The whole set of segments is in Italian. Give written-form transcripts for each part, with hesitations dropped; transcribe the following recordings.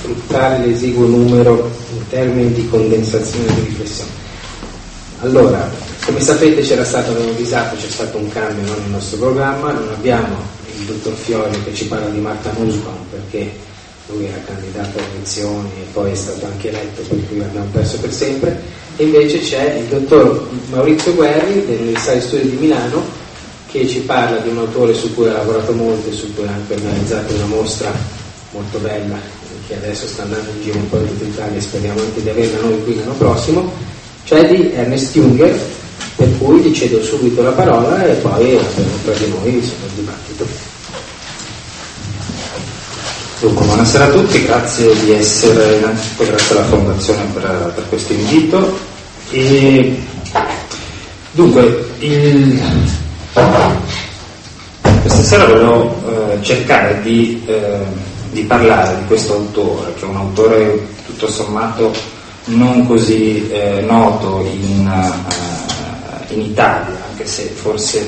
sfruttare l'esiguo numero in termini di condensazione di riflessione. Allora, come sapete c'era stato un cambio nel nostro programma, non abbiamo il dottor Fiori che ci parla di Marta Nussbaum perché lui era candidato alle elezioni e poi è stato anche eletto, per cui l'abbiamo perso per sempre, e invece c'è il dottor Maurizio Guerri dell'Università di Studi di Milano che ci parla di un autore su cui ha lavorato molto e su cui ha anche organizzato una mostra molto bella che adesso sta andando in giro un po' in tutta Italia e speriamo anche di averla noi qui l'anno prossimo, cioè di Ernest Junger, per cui gli cedo subito la parola e poi avremo tra di noi il dibattito. Dunque, buonasera a tutti, grazie di essere, innanzitutto grazie alla Fondazione per questo invito. E dunque, questa sera volevo cercare di parlare di questo autore, che è un autore tutto sommato non così noto in Italia, anche se forse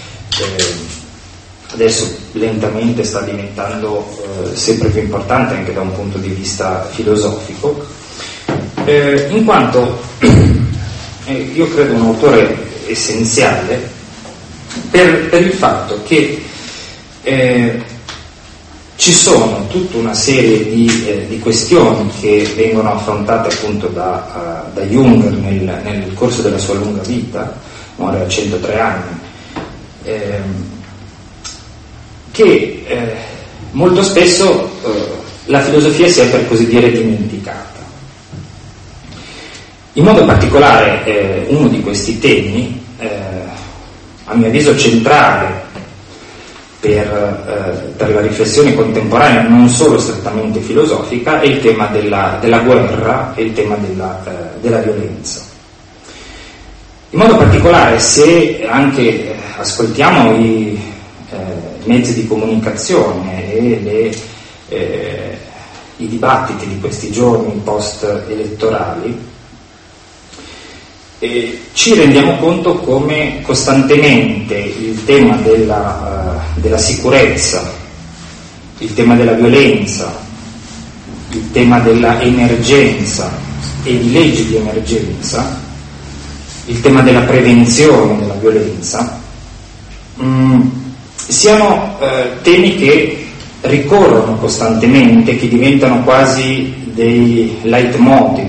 adesso lentamente sta diventando sempre più importante anche da un punto di vista filosofico, in quanto io credo un autore essenziale per il fatto che ci sono tutta una serie di questioni che vengono affrontate appunto da Junger nel corso della sua lunga vita, muore a 103 anni, che molto spesso la filosofia si è per così dire dimenticata. In modo particolare uno di questi temi, a mio avviso centrale per la riflessione contemporanea, non solo strettamente filosofica, è il tema della guerra e il tema della violenza. In modo particolare, se anche ascoltiamo i mezzi di comunicazione e i dibattiti di questi giorni post-elettorali, ci rendiamo conto come costantemente il tema della sicurezza, il tema della violenza, il tema della emergenza e di leggi di emergenza, il tema della prevenzione della violenza, siano temi che ricorrono costantemente, che diventano quasi dei leitmotiv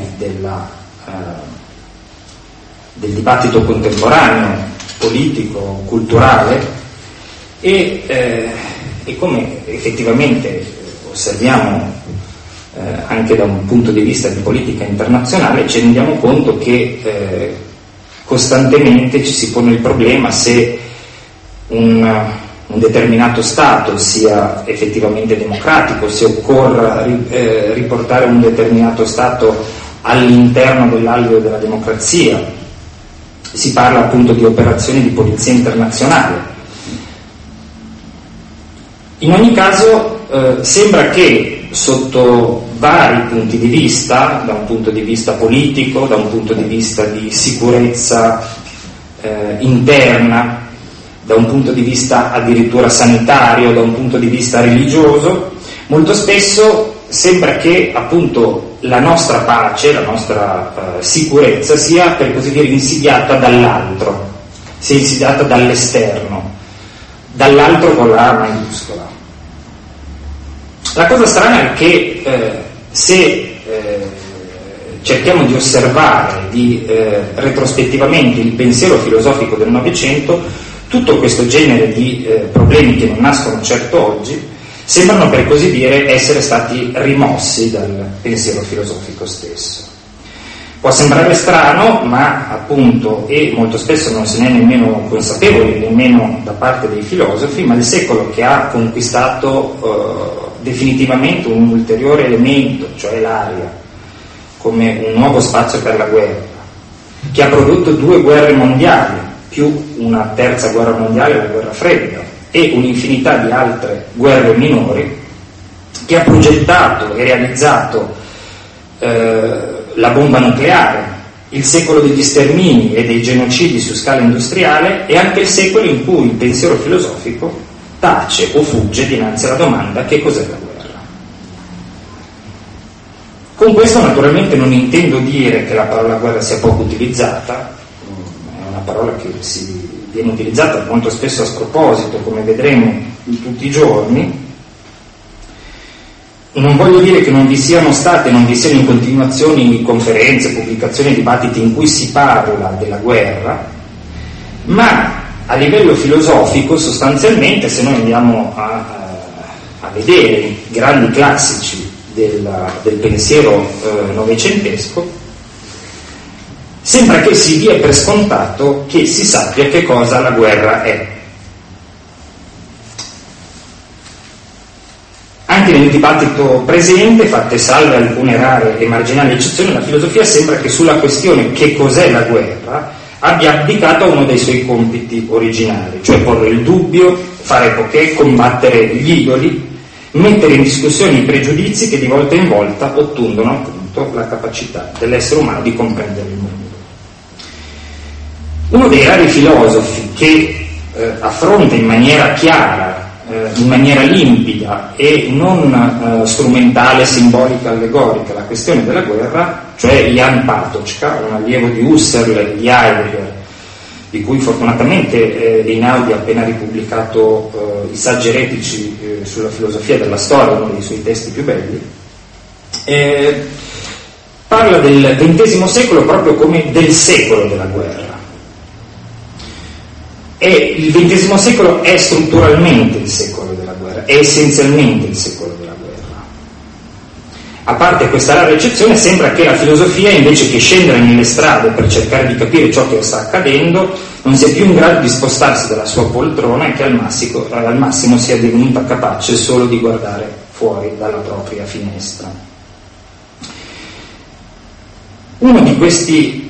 del dibattito contemporaneo, politico, culturale, e come effettivamente osserviamo anche da un punto di vista di politica internazionale, ci rendiamo conto che costantemente ci si pone il problema se un determinato Stato sia effettivamente democratico, se occorra riportare un determinato Stato all'interno dell'alveo della democrazia. Si parla appunto di operazioni di polizia internazionale. In ogni caso sembra che sotto vari punti di vista, da un punto di vista politico, da un punto di vista di sicurezza interna, da un punto di vista addirittura sanitario, da un punto di vista religioso, molto spesso sembra che appunto la nostra pace, la nostra sicurezza sia per così dire insidiata dall'altro, sia insidiata dall'esterno, dall'altro con la A maiuscola. La cosa strana è che se cerchiamo di osservare retrospettivamente il pensiero filosofico del Novecento, tutto questo genere di problemi che non nascono certo oggi sembrano per così dire essere stati rimossi dal pensiero filosofico stesso. Può sembrare strano, ma appunto, e molto spesso non se ne è nemmeno consapevoli, nemmeno da parte dei filosofi, ma il secolo che ha conquistato definitivamente un ulteriore elemento, cioè l'aria, come un nuovo spazio per la guerra, che ha prodotto 2 guerre mondiali, più una terza guerra mondiale, la guerra fredda, e un'infinità di altre guerre minori, che ha progettato e realizzato la bomba nucleare, il secolo degli stermini e dei genocidi su scala industriale, e anche il secolo in cui il pensiero filosofico tace o fugge dinanzi alla domanda: che cos'è la guerra? Con questo naturalmente non intendo dire che la parola guerra sia poco utilizzata, è una parola che viene utilizzata molto spesso a sproposito, come vedremo in tutti i giorni. Non voglio dire che non vi siano state, non vi siano in continuazioni conferenze, pubblicazioni, dibattiti in cui si parla della guerra, ma a livello filosofico sostanzialmente, se noi andiamo a vedere i grandi classici del pensiero novecentesco, sembra che si dia per scontato che si sappia che cosa la guerra è. Anche nel dibattito presente, fatte salve alcune rare e marginali eccezioni, la filosofia sembra che sulla questione che cos'è la guerra abbia abdicato a uno dei suoi compiti originari, cioè porre il dubbio, fare poché, combattere gli idoli, mettere in discussione i pregiudizi che di volta in volta ottundono appunto la capacità dell'essere umano di comprendere il mondo. Uno dei rari filosofi che affronta in maniera chiara, in maniera limpida e non strumentale, simbolica, allegorica la questione della guerra, cioè Jan Patočka, un allievo di Husserl, di Heidegger, di cui fortunatamente Einaudi ha appena ripubblicato i saggi eretici sulla filosofia della storia, uno dei suoi testi più belli, parla del XX secolo proprio come del secolo della guerra. E il XX secolo è strutturalmente il secolo della guerra, è essenzialmente il secolo della guerra. A parte questa rara eccezione, sembra che la filosofia, invece che scendere nelle strade per cercare di capire ciò che sta accadendo, non sia più in grado di spostarsi dalla sua poltrona e che al massimo sia divenuta capace solo di guardare fuori dalla propria finestra. Uno di questi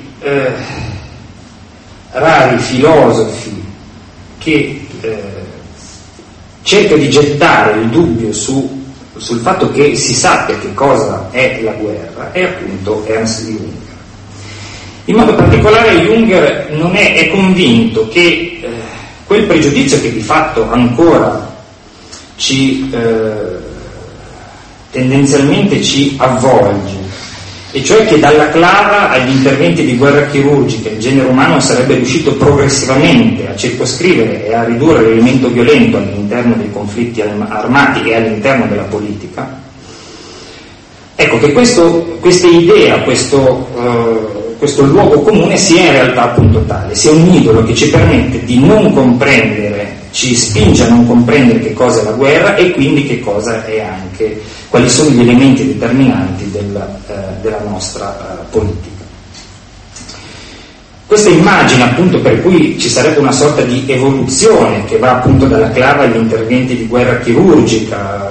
rari filosofi che cerca di gettare il dubbio sul fatto che si sappia che cosa è la guerra è appunto Ernst Junger. In modo particolare Junger è convinto che quel pregiudizio che di fatto ancora tendenzialmente ci avvolge, e cioè che dalla clava agli interventi di guerra chirurgica il genere umano sarebbe riuscito progressivamente a circoscrivere e a ridurre l'elemento violento all'interno dei conflitti armati e all'interno della politica. Ecco che questa idea, questo luogo comune sia in realtà appunto tale, sia un idolo che ci permette di non comprendere, ci spinge a non comprendere che cosa è la guerra e quindi che cosa è anche, quali sono gli elementi determinanti della nostra politica. Questa immagine appunto per cui ci sarebbe una sorta di evoluzione che va appunto dalla clava agli interventi di guerra chirurgica,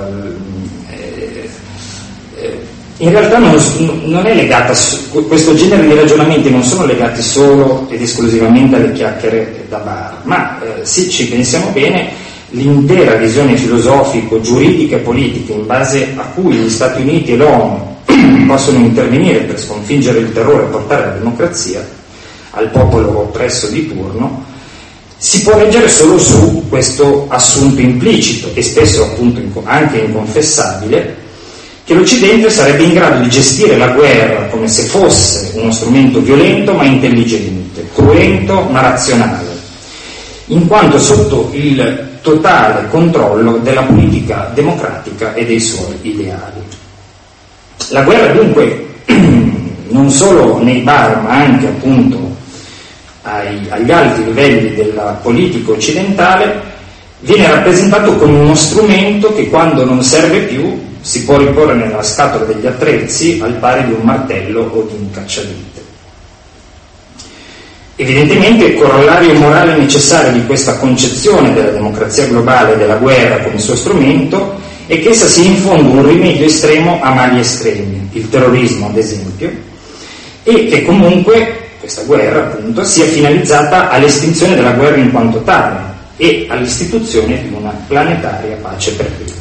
in realtà non è legata, questo genere di ragionamenti non sono legati solo ed esclusivamente alle chiacchiere da bar, ma se ci pensiamo bene, l'intera visione filosofico-giuridica e politica in base a cui gli Stati Uniti e l'ONU possono intervenire per sconfiggere il terrore e portare la democrazia al popolo oppresso di turno, si può leggere solo su questo assunto implicito e spesso appunto anche inconfessabile, che l'Occidente sarebbe in grado di gestire la guerra come se fosse uno strumento violento ma intelligente, cruento ma razionale, in quanto sotto il totale controllo della politica democratica e dei suoi ideali. La guerra dunque non solo nei bar ma anche appunto agli alti livelli della politica occidentale viene rappresentato come uno strumento che quando non serve più si può riporre nella scatola degli attrezzi al pari di un martello o di un cacciavite. Evidentemente il corollario morale necessario di questa concezione della democrazia globale e della guerra come suo strumento è che essa si infonde un rimedio estremo a mali estremi, il terrorismo ad esempio, e che comunque questa guerra appunto sia finalizzata all'estinzione della guerra in quanto tale e all'istituzione di una planetaria pace perpetua.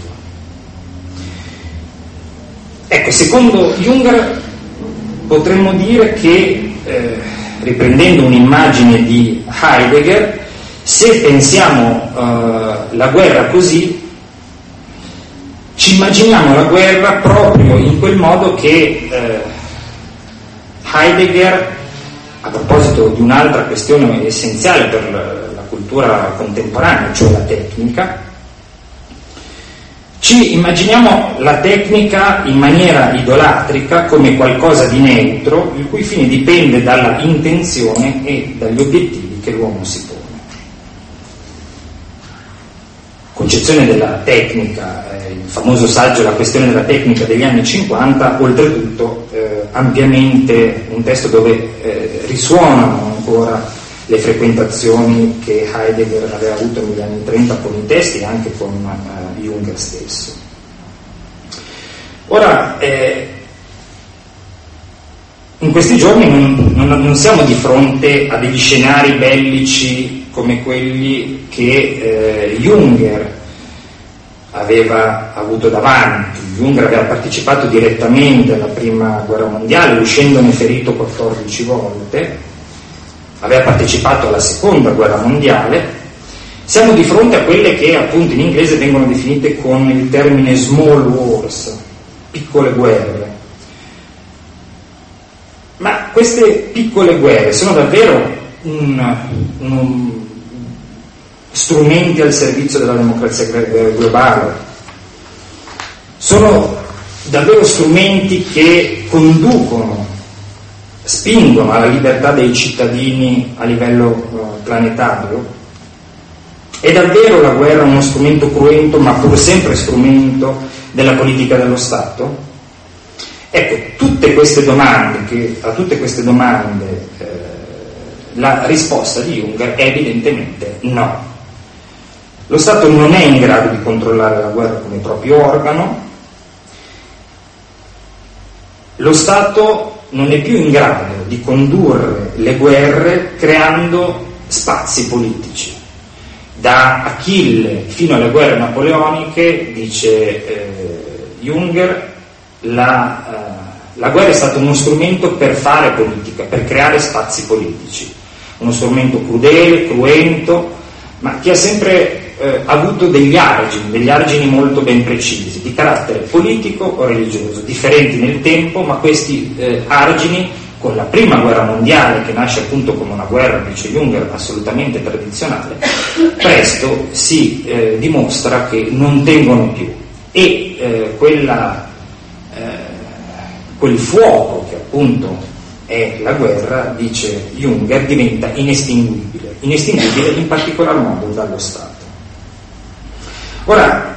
Ecco, secondo Junger potremmo dire che, riprendendo un'immagine di Heidegger, se pensiamo la guerra così, ci immaginiamo la guerra proprio in quel modo che Heidegger, a proposito di un'altra questione essenziale per la cultura contemporanea, cioè la tecnica, ci immaginiamo la tecnica in maniera idolatrica come qualcosa di neutro, il cui fine dipende dalla intenzione e dagli obiettivi che l'uomo si pone. Concezione della tecnica, il famoso saggio La questione della tecnica degli anni 50, oltretutto ampiamente un testo dove risuonano ancora le frequentazioni che Heidegger aveva avuto negli anni 30 con i testi e anche con Junger stesso. Ora, in questi giorni non siamo di fronte a degli scenari bellici come quelli che Junger aveva avuto davanti. Junger aveva partecipato direttamente alla prima guerra mondiale, uscendone ferito 14 volte, aveva partecipato alla seconda guerra mondiale. Siamo di fronte a quelle che appunto in inglese vengono definite con il termine small wars, piccole guerre. Ma queste piccole guerre sono davvero strumenti al servizio della democrazia globale? Sono davvero strumenti che conducono, spingono alla libertà dei cittadini a livello planetario? È davvero la guerra uno strumento cruento, ma pur sempre strumento della politica dello Stato? Ecco, a tutte queste domande la risposta di Junger è evidentemente no. Lo Stato non è in grado di controllare la guerra come proprio organo, lo Stato non è più in grado di condurre le guerre creando spazi politici. Da Achille fino alle guerre napoleoniche, dice Junger, la guerra è stato uno strumento per fare politica, per creare spazi politici, uno strumento crudele, cruento, ma che ha sempre avuto degli argini molto ben precisi, di carattere politico o religioso, differenti nel tempo, ma questi argini, con la prima guerra mondiale, che nasce appunto come una guerra, dice Junger, assolutamente tradizionale, presto si dimostra che non tengono più, e quel fuoco che appunto è la guerra, dice Junger, diventa inestinguibile in particolar modo dallo Stato. Ora,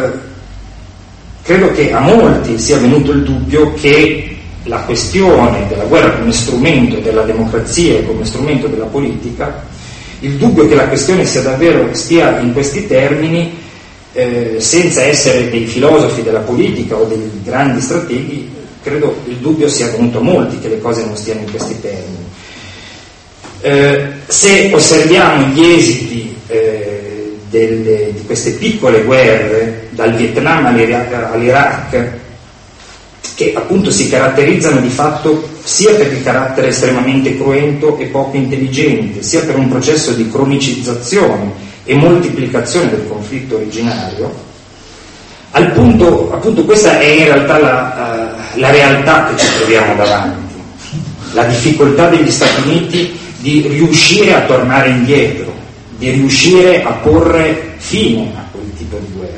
credo che a molti sia venuto il dubbio che la questione della guerra come strumento della democrazia e come strumento della politica, il dubbio che la questione stia in questi termini, senza essere dei filosofi della politica o dei grandi strateghi, credo il dubbio sia venuto a molti che le cose non stiano in questi termini. Se osserviamo gli esiti di queste piccole guerre, dal Vietnam all'Iraq, che appunto si caratterizzano di fatto sia per il carattere estremamente cruento e poco intelligente, sia per un processo di cronicizzazione e moltiplicazione del conflitto originario, al punto, appunto, questa è in realtà la realtà che ci troviamo davanti, la difficoltà degli Stati Uniti di riuscire a tornare indietro, di riuscire a porre fine a quel tipo di guerra.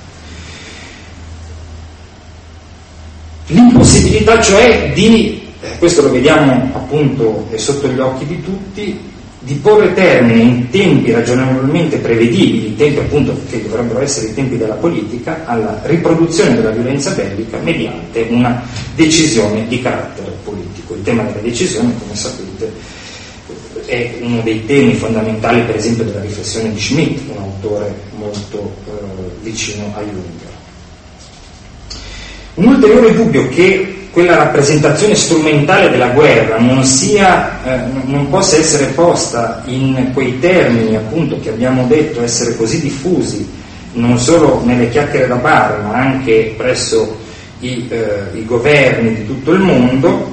L'impossibilità cioè questo lo vediamo appunto sotto gli occhi di tutti, di porre termine in tempi ragionevolmente prevedibili, i tempi appunto che dovrebbero essere i tempi della politica, alla riproduzione della violenza bellica mediante una decisione di carattere politico. Il tema della decisione, come sapete, è uno dei temi fondamentali, per esempio, della riflessione di Schmitt, un autore molto vicino a Junger. Un ulteriore dubbio che quella rappresentazione strumentale della guerra non possa essere posta in quei termini appunto che abbiamo detto essere così diffusi non solo nelle chiacchiere da bar ma anche presso i governi di tutto il mondo,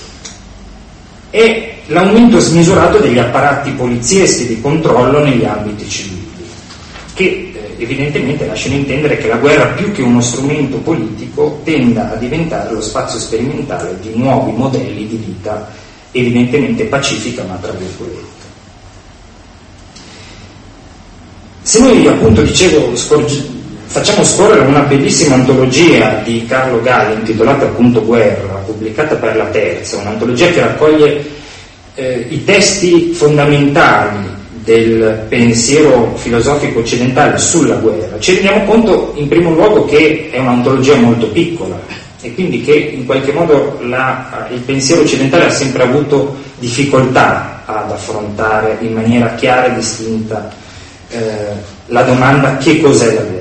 è l'aumento smisurato degli apparati polizieschi di controllo negli ambiti civili, che evidentemente lasciano intendere che la guerra, più che uno strumento politico, tenda a diventare lo spazio sperimentale di nuovi modelli di vita, evidentemente pacifica, ma tra virgolette. Se noi, appunto, dicevo, facciamo scorrere una bellissima antologia di Carlo Galli intitolata appunto Guerra, pubblicata per la Terza, un'antologia che raccoglie i testi fondamentali del pensiero filosofico occidentale sulla guerra, ci rendiamo conto in primo luogo che è un'antologia molto piccola e quindi che in qualche modo il pensiero occidentale ha sempre avuto difficoltà ad affrontare in maniera chiara e distinta la domanda: che cos'è la guerra?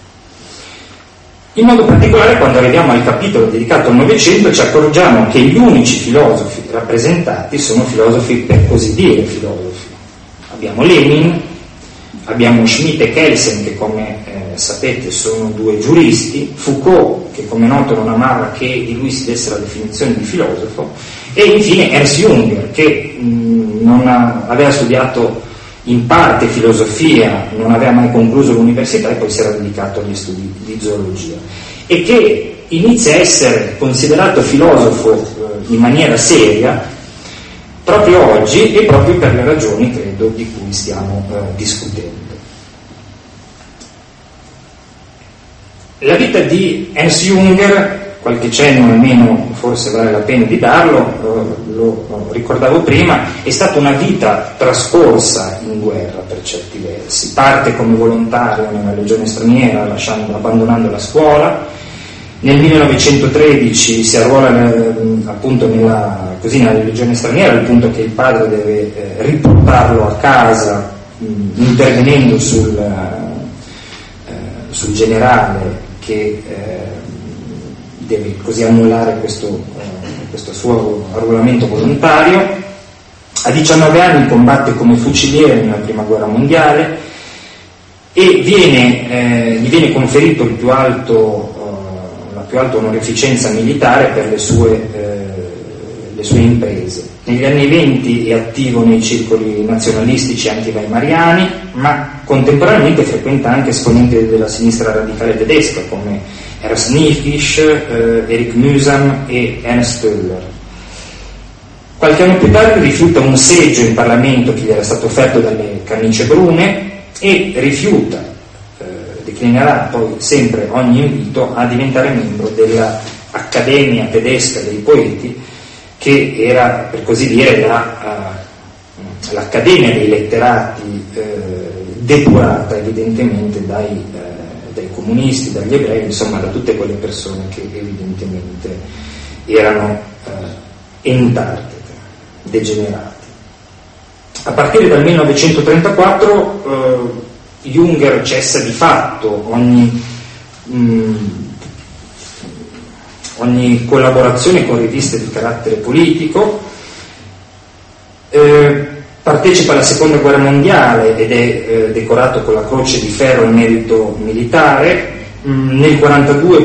In modo particolare, quando arriviamo al capitolo dedicato al Novecento, ci accorgiamo che gli unici filosofi rappresentati sono filosofi, per così dire, filosofi. Abbiamo Lenin, abbiamo Schmitt e Kelsen, che come sapete sono due giuristi, Foucault, che come noto non amava che di lui si desse la definizione di filosofo, e infine Ernst Junger, che aveva studiato in parte filosofia, non aveva mai concluso l'università e poi si era dedicato agli studi di zoologia, e che inizia a essere considerato filosofo in maniera seria proprio oggi e proprio per le ragioni, credo, di cui stiamo discutendo. La vita di Ernst Junger, qualche cenno almeno forse vale la pena di darlo, lo ricordavo prima, è stata una vita trascorsa in guerra per certi versi. Parte come volontario nella legione straniera, abbandonando la scuola. Nel 1913 si arruola appunto nella legione straniera, al punto che il padre deve riportarlo a casa, intervenendo sul generale che deve così annullare questo suo arruolamento volontario. A 19 anni combatte come fuciliere nella prima guerra mondiale e gli viene conferito la più alta onorificenza militare per le sue imprese. Negli anni 20 è attivo nei circoli nazionalistici anti-weimariani, ma contemporaneamente frequenta anche esponenti della sinistra radicale tedesca come Ernst Niefisch, Erich Mühsam e Ernst Toller. Qualche anno più tardi rifiuta un seggio in Parlamento che gli era stato offerto dalle Camicie Brune e declinerà poi sempre ogni invito a diventare membro dell'Accademia tedesca dei poeti, che era, per così dire, l'Accademia dei letterati, depurata evidentemente dai comunisti, dagli ebrei, insomma da tutte quelle persone che evidentemente erano entartiche, degenerati. A partire dal 1934 Junger cessa di fatto ogni collaborazione con riviste di carattere politico, partecipa alla seconda guerra mondiale ed è decorato con la Croce di Ferro al merito militare. Nel 1942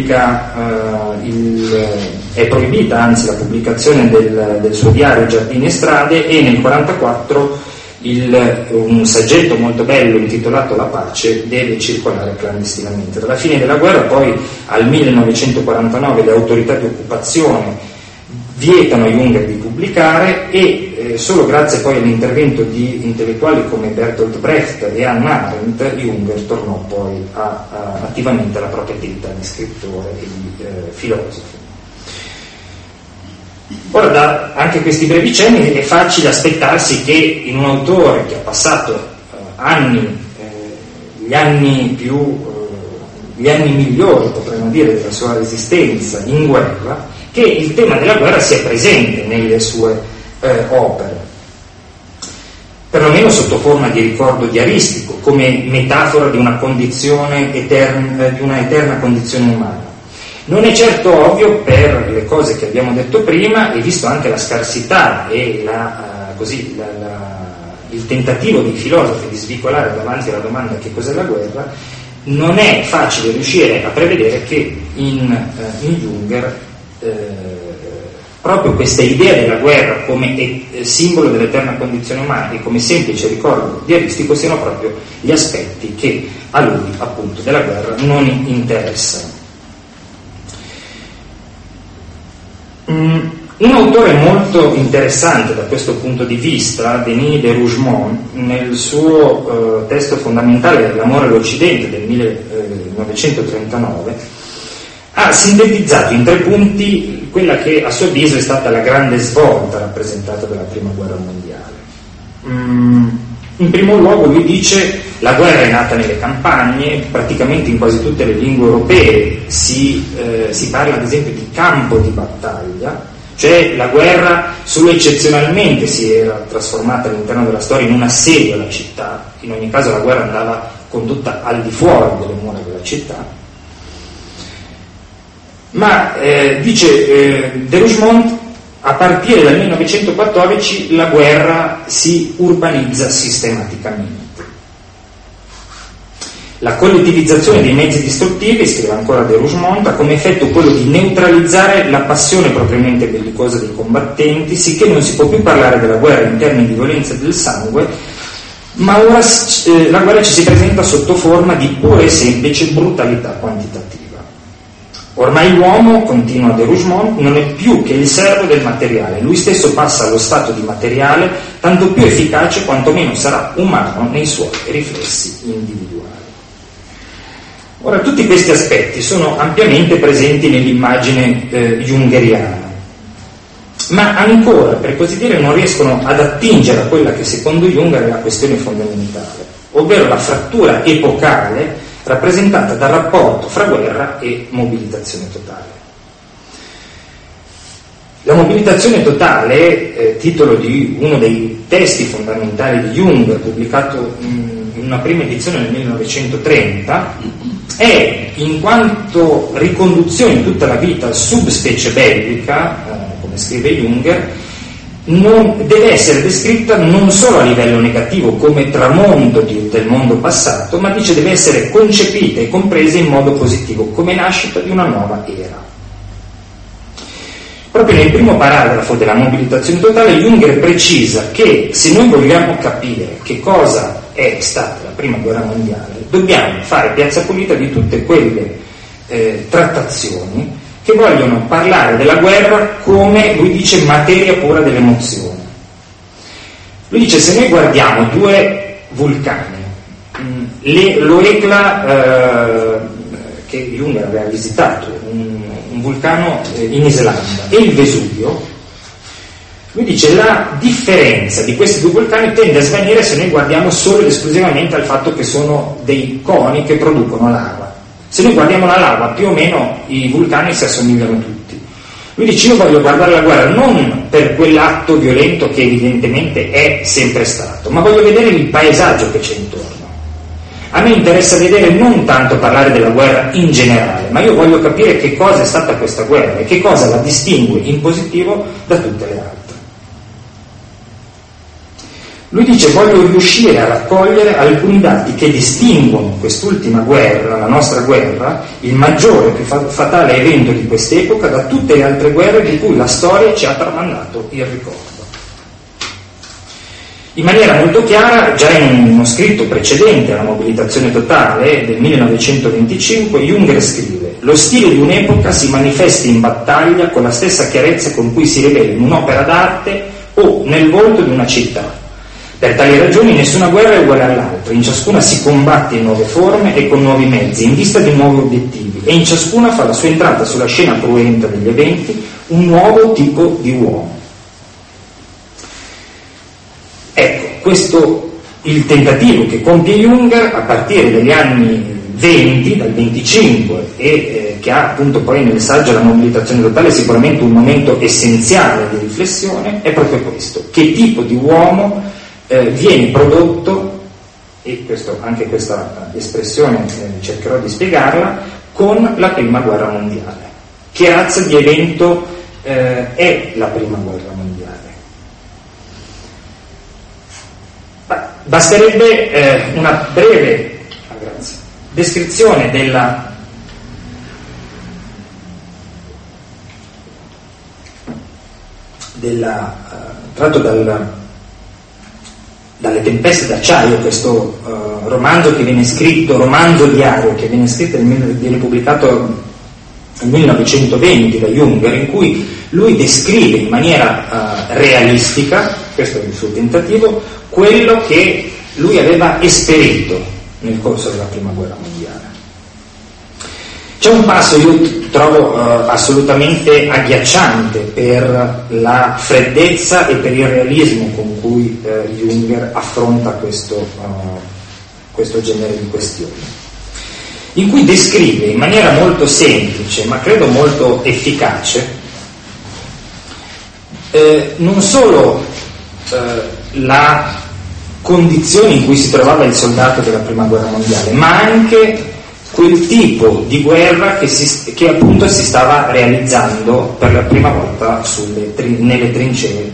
è proibita anzi la pubblicazione del suo diario Giardini e Strade, e nel 1944 un saggetto molto bello intitolato La pace deve circolare clandestinamente. Dalla fine della guerra poi al 1949 le autorità di occupazione vietano a Junger di pubblicare e solo grazie poi all'intervento di intellettuali come Bertolt Brecht e Hannah Arendt Junger tornò poi attivamente alla propria attività di scrittore e di filosofo. Ora, da anche questi brevi cenni è facile aspettarsi che in un autore che ha passato gli anni migliori, potremmo dire, della sua esistenza in guerra, che il tema della guerra sia presente nelle sue opere, perlomeno sotto forma di ricordo diaristico, come metafora di una condizione eterna, di una eterna condizione umana. Non è certo ovvio per le cose che abbiamo detto prima, e visto anche la scarsità e il tentativo dei filosofi di svicolare davanti alla domanda che cos'è la guerra, non è facile riuscire a prevedere che in Junger proprio questa idea della guerra come simbolo dell'eterna condizione umana e come semplice ricordo di Aristico siano proprio gli aspetti che a lui appunto della guerra non interessano. Un autore molto interessante da questo punto di vista, Denis de Rougemont, nel suo testo fondamentale L'amore all'Occidente del 1939, ha sintetizzato in 3 punti quella che a suo avviso è stata la grande svolta rappresentata dalla Prima Guerra Mondiale. In primo luogo lui dice: la guerra è nata nelle campagne, praticamente in quasi tutte le lingue europee si parla ad esempio di campo di battaglia, cioè la guerra solo eccezionalmente si era trasformata all'interno della storia in un assedio alla città. In ogni caso la guerra andava condotta al di fuori delle mura della città. Ma dice de Rougemont, a partire dal 1914 la guerra si urbanizza sistematicamente. La collettivizzazione dei mezzi distruttivi, scrive ancora de Rougemont, ha come effetto quello di neutralizzare la passione propriamente bellicosa dei combattenti, sicché non si può più parlare della guerra in termini di violenza del sangue, ma ora la guerra ci si presenta sotto forma di pura e semplice brutalità quantitativa. Ormai l'uomo, continua de Rougemont, non è più che il servo del materiale, lui stesso passa allo stato di materiale, tanto più efficace quanto meno sarà umano nei suoi riflessi individuali. Ora, tutti questi aspetti sono ampiamente presenti nell'immagine jungeriana, ma ancora, per così dire, non riescono ad attingere a quella che secondo Jung è la questione fondamentale, ovvero la frattura epocale rappresentata dal rapporto fra guerra e mobilitazione totale. La mobilitazione totale, titolo di uno dei testi fondamentali di Jung, pubblicato in una prima edizione nel 1930, è, in quanto riconduzione in tutta la vita subspecie bellica, come scrive Jung, deve essere descritta non solo a livello negativo come tramonto del mondo passato, ma dice deve essere concepita e compresa in modo positivo come nascita di una nuova era. Proprio nel primo paragrafo della mobilitazione totale Jung precisa che se noi vogliamo capire che cosa è stata la Prima Guerra Mondiale, dobbiamo fare piazza pulita di tutte quelle trattazioni che vogliono parlare della guerra come, lui dice, materia pura dell'emozione. Lui dice, se noi guardiamo 2 vulcani, l'Oekla, che Jung aveva visitato, un vulcano in Islanda, e il Vesuvio, lui dice la differenza di questi 2 vulcani tende a svanire se noi guardiamo solo ed esclusivamente al fatto che sono dei coni che producono lava. Se noi guardiamo la lava, più o meno i vulcani si assomigliano tutti. Lui dice, io voglio guardare la guerra non per quell'atto violento che evidentemente è sempre stato, ma voglio vedere il paesaggio che c'è intorno. A me interessa vedere non tanto parlare della guerra in generale, ma io voglio capire che cosa è stata questa guerra e che cosa la distingue in positivo da tutte le altre. Lui dice, voglio riuscire a raccogliere alcuni dati che distinguono quest'ultima guerra, la nostra guerra, il maggiore e più fatale evento di quest'epoca, da tutte le altre guerre di cui la storia ci ha tramandato il ricordo. In maniera molto chiara, già in uno scritto precedente alla mobilitazione totale del 1925, Jung scrive: lo stile di un'epoca si manifesta in battaglia con la stessa chiarezza con cui si rivela in un'opera d'arte o nel volto di una città. Per tali ragioni nessuna guerra è uguale all'altra, in ciascuna si combatte in nuove forme e con nuovi mezzi, in vista di nuovi obiettivi, e in ciascuna fa la sua entrata sulla scena cruenta degli eventi un nuovo tipo di uomo. Ecco, questo il tentativo che compie Jung a partire dagli anni 20, dal 25, e che ha appunto poi nel saggio La mobilitazione totale sicuramente un momento essenziale di riflessione, è proprio questo: che tipo di uomo viene prodotto, e anche questa espressione cercherò di spiegarla, con la Prima Guerra Mondiale. Che razza di evento è la Prima Guerra Mondiale? Basterebbe una breve descrizione tratto dalle tempeste d'acciaio, questo romanzo che viene scritto, romanzo diario che viene scritto viene pubblicato nel 1920 da Junger, in cui lui descrive in maniera realistica, questo è il suo tentativo, quello che lui aveva esperito nel corso della Prima Guerra Mondiale. C'è un passo io trovo assolutamente agghiacciante per la freddezza e per il realismo con cui Junger affronta questo genere di questioni, in cui descrive in maniera molto semplice, ma credo molto efficace, non solo la condizione in cui si trovava il soldato della Prima Guerra Mondiale, ma anche quel tipo di guerra che appunto si stava realizzando per la prima volta nelle trincee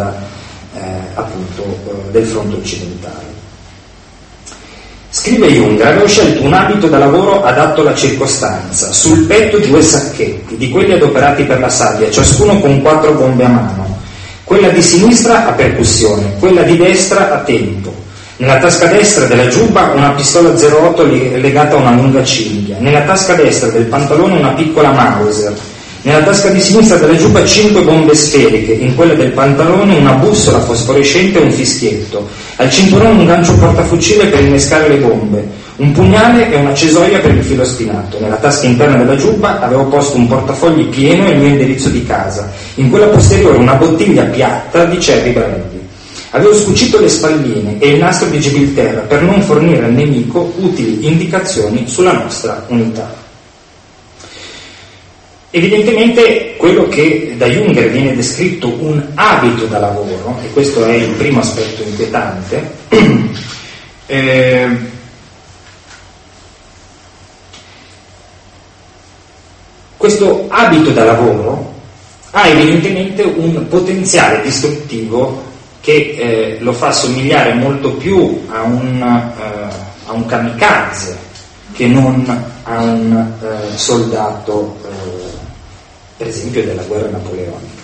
del fronte occidentale. Scrive Junger: avevo scelto un abito da lavoro adatto alla circostanza, sul petto 2 sacchetti, di quelli adoperati per la sabbia, ciascuno con 4 bombe a mano, quella di sinistra a percussione, quella di destra a tempo. Nella tasca destra della giubba una pistola 08 legata a una lunga cinghia, nella tasca destra del pantalone una piccola Mauser, nella tasca di sinistra della giubba 5 bombe sferiche, in quella del pantalone una bussola fosforescente e un fischietto, al cinturone un gancio portafucile per innescare le bombe, un pugnale e una cesoia per il filo spinato. Nella tasca interna della giubba avevo posto un portafogli pieno e il mio indirizzo di casa, in quella posteriore una bottiglia piatta di Cherry Brandy. Avevo scucito le spalline e il nastro di Gibilterra per non fornire al nemico utili indicazioni sulla nostra unità. Evidentemente quello che da Junger viene descritto un abito da lavoro, e questo è il primo aspetto inquietante, questo abito da lavoro ha evidentemente un potenziale distruttivo che lo fa somigliare molto più a un kamikaze che non a un soldato, per esempio, della guerra napoleonica.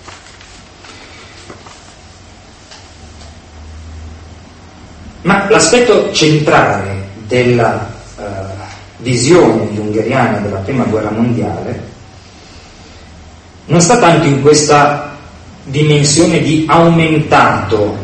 Ma l'aspetto centrale della visione jungeriana della Prima Guerra Mondiale non sta tanto in questa dimensione di aumentato,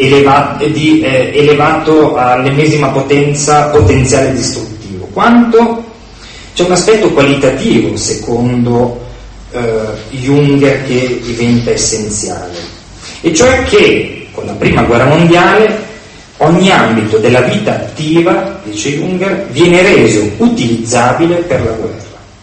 elevato all'ennesima potenza potenziale distruttivo, quanto c'è un aspetto qualitativo, secondo Junger, che diventa essenziale, e cioè che con la Prima Guerra Mondiale ogni ambito della vita attiva, dice Junger, viene reso utilizzabile per la guerra.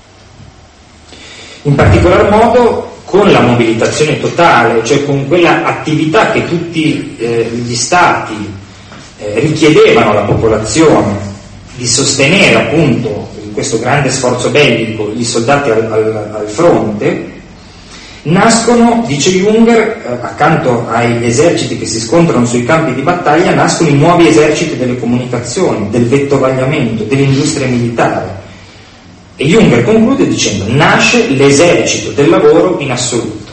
In particolar modo con la mobilitazione totale, cioè con quella attività che tutti gli stati richiedevano alla popolazione di sostenere appunto in questo grande sforzo bellico i soldati al fronte, nascono, dice Junger, accanto agli eserciti che si scontrano sui campi di battaglia, nascono i nuovi eserciti delle comunicazioni, del vettovagliamento, dell'industria militare. E Junger conclude dicendo: nasce l'esercito del lavoro in assoluto.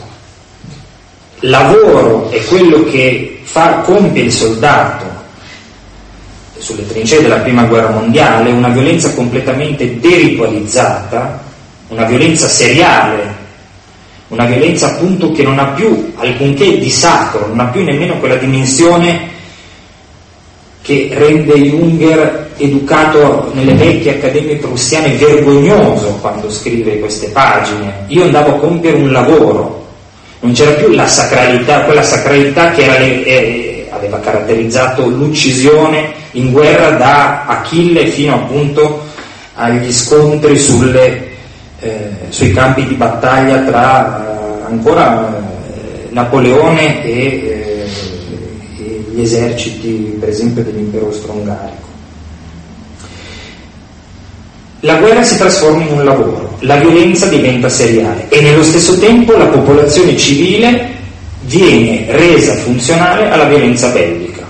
Lavoro è quello che compie il soldato sulle trincee della Prima Guerra Mondiale, una violenza completamente deritualizzata, una violenza seriale, una violenza appunto che non ha più alcunché di sacro, non ha più nemmeno quella dimensione che rende Junger, educato nelle vecchie accademie prussiane, vergognoso quando scrive queste pagine. Io andavo a compiere un lavoro, non c'era più la sacralità, quella sacralità che aveva caratterizzato l'uccisione in guerra da Achille fino appunto agli scontri sui campi di battaglia tra ancora Napoleone e gli eserciti, per esempio, dell'impero austro-ungarico. La guerra si trasforma in un lavoro, la violenza diventa seriale e nello stesso tempo la popolazione civile viene resa funzionale alla violenza bellica.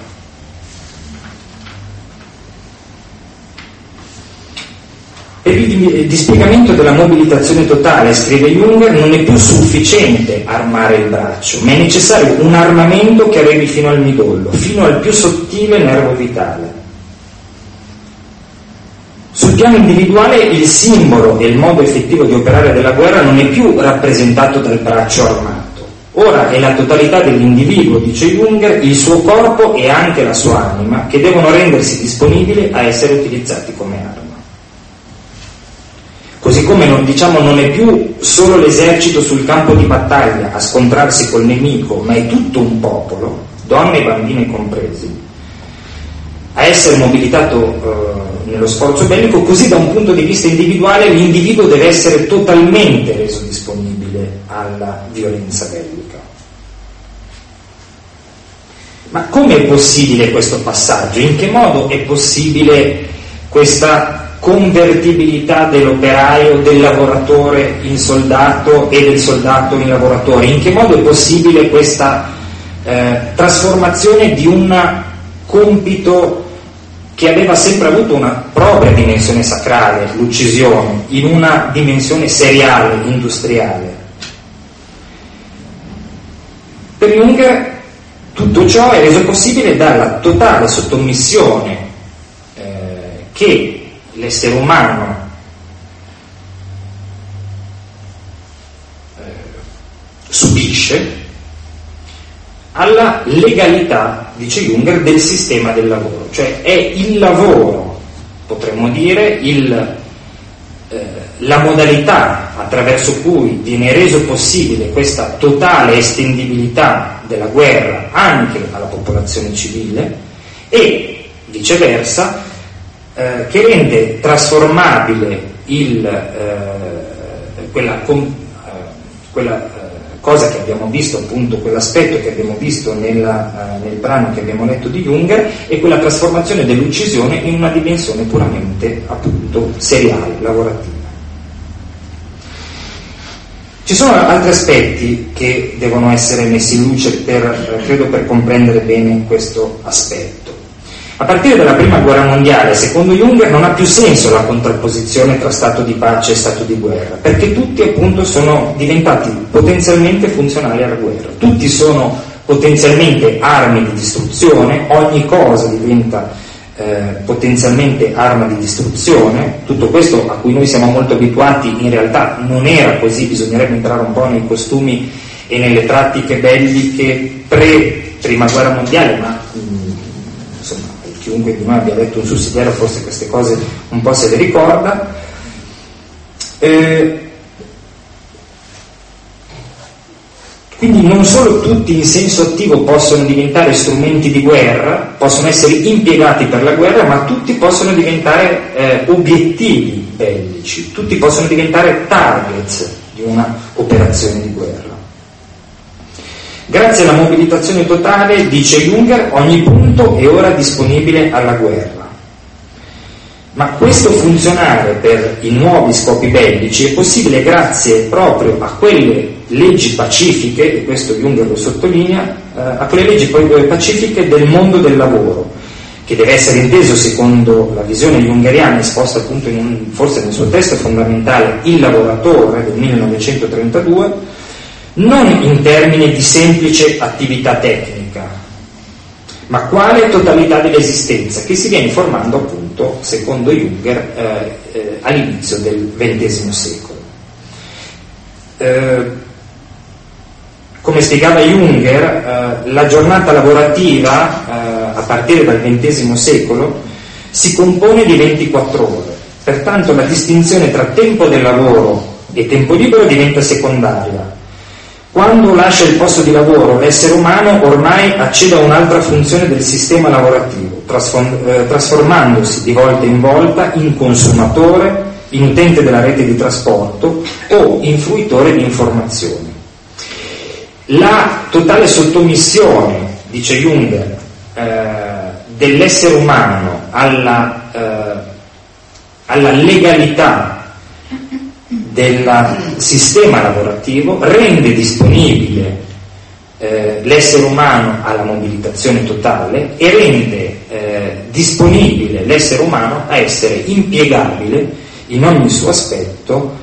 Per il dispiegamento della mobilitazione totale, scrive Junger, non è più sufficiente armare il braccio, ma è necessario un armamento che arrivi fino al midollo, fino al più sottile nervo vitale. Sul piano individuale il simbolo e il modo effettivo di operare della guerra non è più rappresentato dal braccio armato. Ora è la totalità dell'individuo, dice Junger, il suo corpo e anche la sua anima che devono rendersi disponibili a essere utilizzati come arma. Così come non è più solo l'esercito sul campo di battaglia a scontrarsi col nemico, ma è tutto un popolo, donne e bambini compresi, a essere mobilitato nello sforzo bellico. Così da un punto di vista individuale l'individuo deve essere totalmente reso disponibile alla violenza bellica. Ma come è possibile questo passaggio? In che modo è possibile questa convertibilità dell'operaio, del lavoratore in soldato e del soldato in lavoratore? In che modo è possibile questa trasformazione di un compito che aveva sempre avuto una propria dimensione sacrale, l'uccisione, in una dimensione seriale, industriale? Per Junger tutto ciò è reso possibile dalla totale sottomissione che l'essere umano subisce alla legalità, dice Junger, del sistema del lavoro. Cioè è il lavoro, potremmo dire, la modalità attraverso cui viene reso possibile questa totale estendibilità della guerra anche alla popolazione civile, e viceversa che rende trasformabile quella cosa che abbiamo visto, appunto quell'aspetto che abbiamo visto nel brano che abbiamo letto di Junger, e quella trasformazione dell'uccisione in una dimensione puramente, appunto, seriale, lavorativa. Ci sono altri aspetti che devono essere messi in luce credo per comprendere bene questo aspetto. A partire dalla prima guerra mondiale, secondo Junger, non ha più senso la contrapposizione tra stato di pace e stato di guerra, perché tutti appunto sono diventati potenzialmente funzionali alla guerra, tutti sono potenzialmente armi di distruzione, ogni cosa diventa potenzialmente arma di distruzione. Tutto questo, a cui noi siamo molto abituati, in realtà non era così, bisognerebbe entrare un po' nei costumi e nelle tattiche belliche pre-prima guerra mondiale, ma insomma chiunque di noi abbia letto un sussidiario forse queste cose un po' se le ricorda. Quindi non solo tutti in senso attivo possono diventare strumenti di guerra, possono essere impiegati per la guerra, ma tutti possono diventare obiettivi bellici, tutti possono diventare targets di una operazione di guerra. Grazie alla mobilitazione totale, dice Junger, ogni punto è ora disponibile alla guerra. Ma questo funzionare per i nuovi scopi bellici è possibile grazie proprio a quelle leggi pacifiche, e questo Junger lo sottolinea, a quelle leggi pacifiche del mondo del lavoro, che deve essere inteso secondo la visione jungeriana esposta appunto forse nel suo testo fondamentale Il lavoratore del 1932, non in termini di semplice attività tecnica, ma quale totalità dell'esistenza che si viene formando appunto, secondo Junger, all'inizio del XX secolo. Come spiegava Junger, la giornata lavorativa a partire dal XX secolo si compone di 24 ore, pertanto la distinzione tra tempo del lavoro e tempo libero diventa secondaria. Quando lascia il posto di lavoro, l'essere umano ormai accede a un'altra funzione del sistema lavorativo, trasformandosi di volta in volta in consumatore, in utente della rete di trasporto o in fruitore di informazioni. La totale sottomissione, dice Junger, dell'essere umano alla legalità del sistema lavorativo rende disponibile l'essere umano alla mobilitazione totale e rende disponibile l'essere umano a essere impiegabile in ogni suo aspetto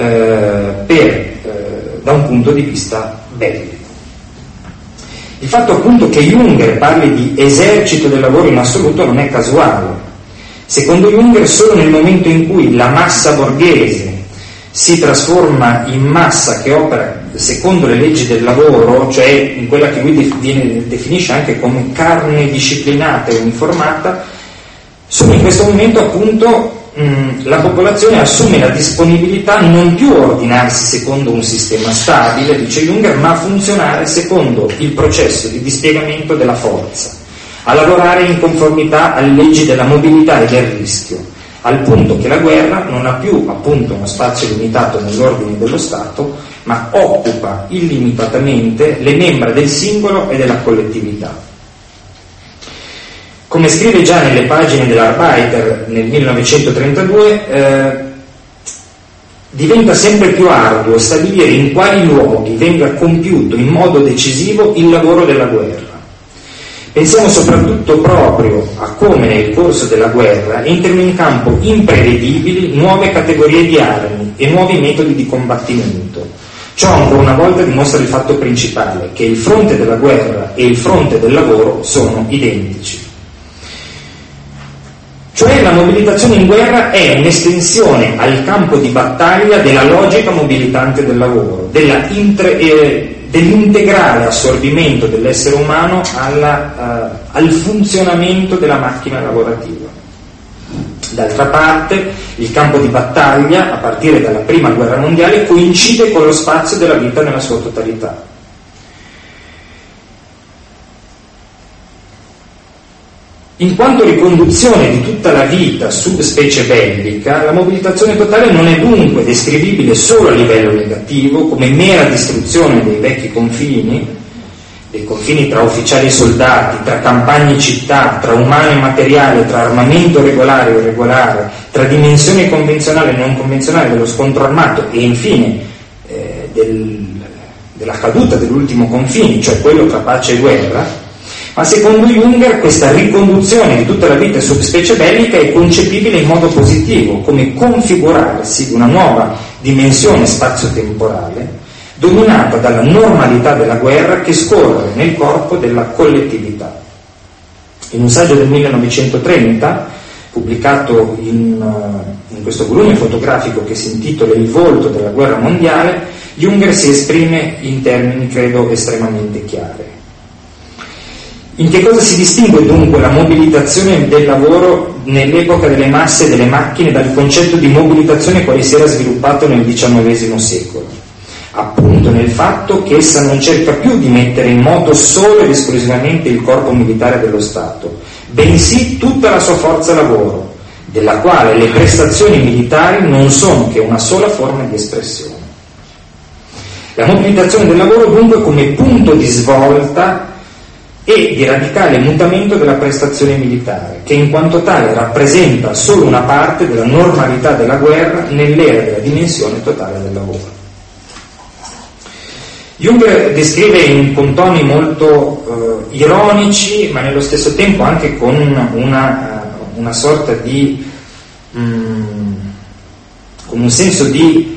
da un punto di vista bellico. Il fatto appunto che Junger parli di esercito del lavoro in assoluto non è casuale. Secondo Junger, solo nel momento in cui la massa borghese si trasforma in massa che opera secondo le leggi del lavoro, cioè in quella che lui definisce anche come carne disciplinata e uniformata, solo in questo momento appunto la popolazione assume la disponibilità non più a ordinarsi secondo un sistema stabile, dice Junger, ma a funzionare secondo il processo di dispiegamento della forza, a lavorare in conformità alle leggi della mobilità e del rischio, al punto che la guerra non ha più appunto uno spazio limitato nell'ordine dello Stato, ma occupa illimitatamente le membra del singolo e della collettività. Come scrive già nelle pagine dell'Arbeiter nel 1932, diventa sempre più arduo stabilire in quali luoghi venga compiuto in modo decisivo il lavoro della guerra. Pensiamo soprattutto proprio a come nel corso della guerra entrino in campo imprevedibili nuove categorie di armi e nuovi metodi di combattimento. Ciò ancora una volta dimostra il fatto principale, che il fronte della guerra e il fronte del lavoro sono identici. Cioè la mobilitazione in guerra è un'estensione al campo di battaglia della logica mobilitante del lavoro, dell'integrale assorbimento dell'essere umano al funzionamento della macchina lavorativa. D'altra parte, il campo di battaglia, a partire dalla Prima Guerra Mondiale, coincide con lo spazio della vita nella sua totalità. In quanto riconduzione di tutta la vita subspecie bellica, la mobilitazione totale non è dunque descrivibile solo a livello negativo, come mera distruzione dei vecchi confini, dei confini tra ufficiali e soldati, tra campagne e città, tra umano e materiale, tra armamento regolare e irregolare, tra dimensione convenzionale e non convenzionale dello scontro armato e infine della caduta dell'ultimo confine, cioè quello tra pace e guerra. Ma secondo Junger questa riconduzione di tutta la vita subspecie bellica è concepibile in modo positivo, come configurarsi di una nuova dimensione spazio-temporale dominata dalla normalità della guerra che scorre nel corpo della collettività. In un saggio del 1930, pubblicato in questo volume fotografico che si intitola Il volto della guerra mondiale, Junger si esprime in termini, credo, estremamente chiari. In che cosa si distingue dunque la mobilitazione del lavoro nell'epoca delle masse e delle macchine dal concetto di mobilitazione quale si era sviluppato nel XIX secolo? Appunto nel fatto che essa non cerca più di mettere in moto solo ed esclusivamente il corpo militare dello Stato, bensì tutta la sua forza lavoro, della quale le prestazioni militari non sono che una sola forma di espressione. La mobilitazione del lavoro dunque come punto di svolta e di radicale mutamento della prestazione militare, che in quanto tale rappresenta solo una parte della normalità della guerra nell'era della dimensione totale del lavoro. Junger con toni molto ironici, ma nello stesso tempo anche con una sorta di con un senso di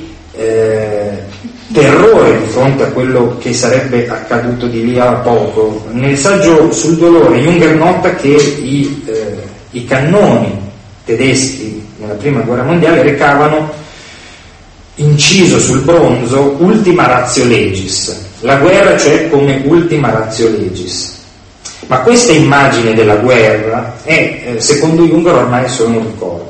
terrore di fronte a quello che sarebbe accaduto di lì a poco. Nel saggio sul dolore Junger nota che i cannoni tedeschi nella Prima Guerra Mondiale recavano inciso sul bronzo ultima ratio legis, la guerra cioè come ultima ratio legis. Ma questa immagine della guerra è, secondo Junger, ormai solo un ricordo.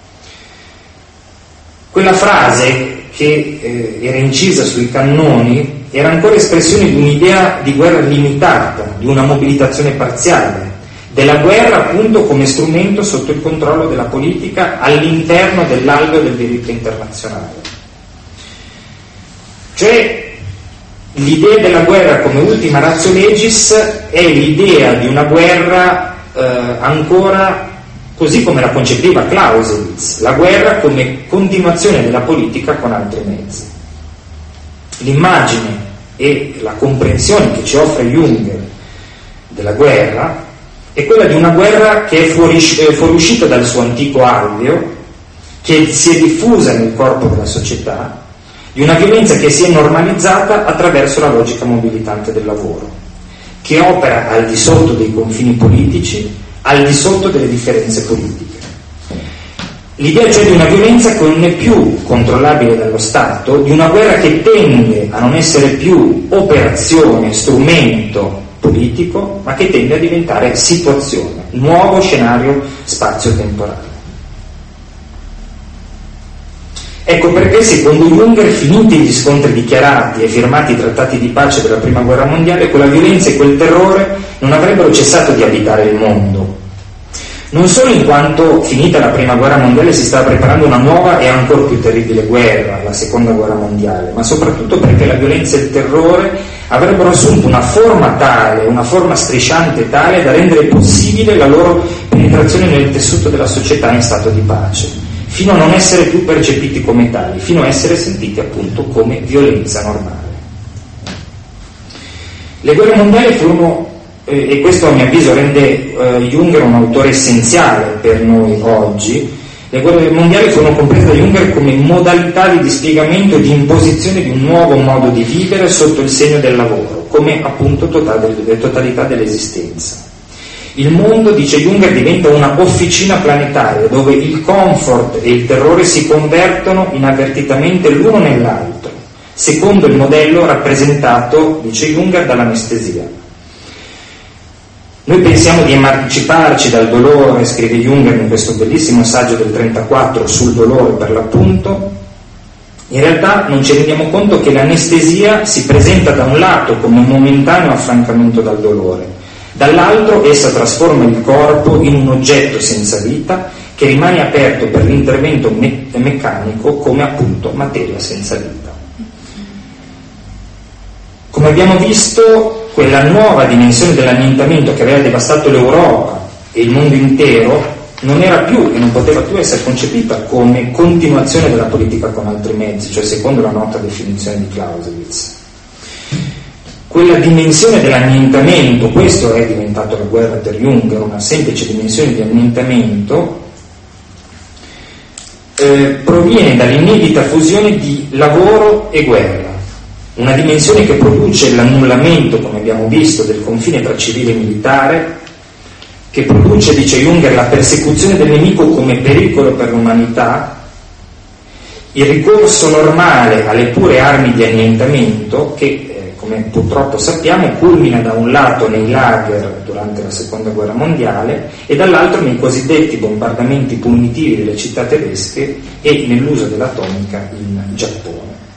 Quella frase che era incisa sui cannoni era ancora espressione di un'idea di guerra limitata, di una mobilitazione parziale, della guerra appunto come strumento sotto il controllo della politica all'interno dell'alveo del diritto internazionale. Cioè l'idea della guerra come ultima ratio legis è l'idea di una guerra ancora così come la concepiva Clausewitz, la guerra come continuazione della politica con altri mezzi. L'immagine e la comprensione che ci offre Junger della guerra è quella di una guerra che è fuoriuscita dal suo antico alveo, che si è diffusa nel corpo della società, di una violenza che si è normalizzata attraverso la logica mobilitante del lavoro, che opera al di sotto dei confini politici, al di sotto delle differenze politiche. L'idea cioè di una violenza che non è più controllabile dallo Stato, di una guerra che tende a non essere più operazione, strumento politico, ma che tende a diventare situazione, nuovo scenario spazio-temporale. Ecco perché, secondo Junger, finiti gli scontri dichiarati e firmati i trattati di pace della Prima Guerra Mondiale, quella violenza e quel terrore non avrebbero cessato di abitare il mondo. Non solo in quanto, finita la Prima Guerra Mondiale, si stava preparando una nuova e ancora più terribile guerra, la Seconda Guerra Mondiale, ma soprattutto perché la violenza e il terrore avrebbero assunto una forma tale, una forma strisciante tale da rendere possibile la loro penetrazione nel tessuto della società in stato di pace, fino a non essere più percepiti come tali, fino a essere sentiti appunto come violenza normale. Le guerre mondiali furono, e questo a mio avviso rende Junger un autore essenziale per noi oggi, le guerre mondiali furono comprese da Junger come modalità di dispiegamento e di imposizione di un nuovo modo di vivere sotto il segno del lavoro, come appunto totalità dell'esistenza. Il mondo, dice Junger, diventa una officina planetaria dove il comfort e il terrore si convertono inavvertitamente l'uno nell'altro, secondo il modello rappresentato, dice Junger, dall'anestesia. Noi pensiamo di emanciparci dal dolore, scrive Junger in questo bellissimo saggio del 1934 sul dolore per l'appunto. In realtà non ci rendiamo conto che l'anestesia si presenta da un lato come un momentaneo affrancamento dal dolore, dall'altro essa trasforma il corpo in un oggetto senza vita che rimane aperto per l'intervento meccanico come appunto materia senza vita. Come abbiamo visto, quella nuova dimensione dell'annientamento che aveva devastato l'Europa e il mondo intero non era più e non poteva più essere concepita come continuazione della politica con altri mezzi, cioè secondo la nota definizione di Clausewitz. Quella dimensione dell'annientamento, questo è diventato la guerra per Junger, una semplice dimensione di annientamento, proviene dall'inedita fusione di lavoro e guerra. Una dimensione che produce l'annullamento, come abbiamo visto, del confine tra civile e militare, che produce, dice Junger, la persecuzione del nemico come pericolo per l'umanità, il ricorso normale alle pure armi di annientamento che, come purtroppo sappiamo, culmina da un lato nei lager durante la Seconda Guerra Mondiale e dall'altro nei cosiddetti bombardamenti punitivi delle città tedesche e nell'uso dell'atomica in Giappone.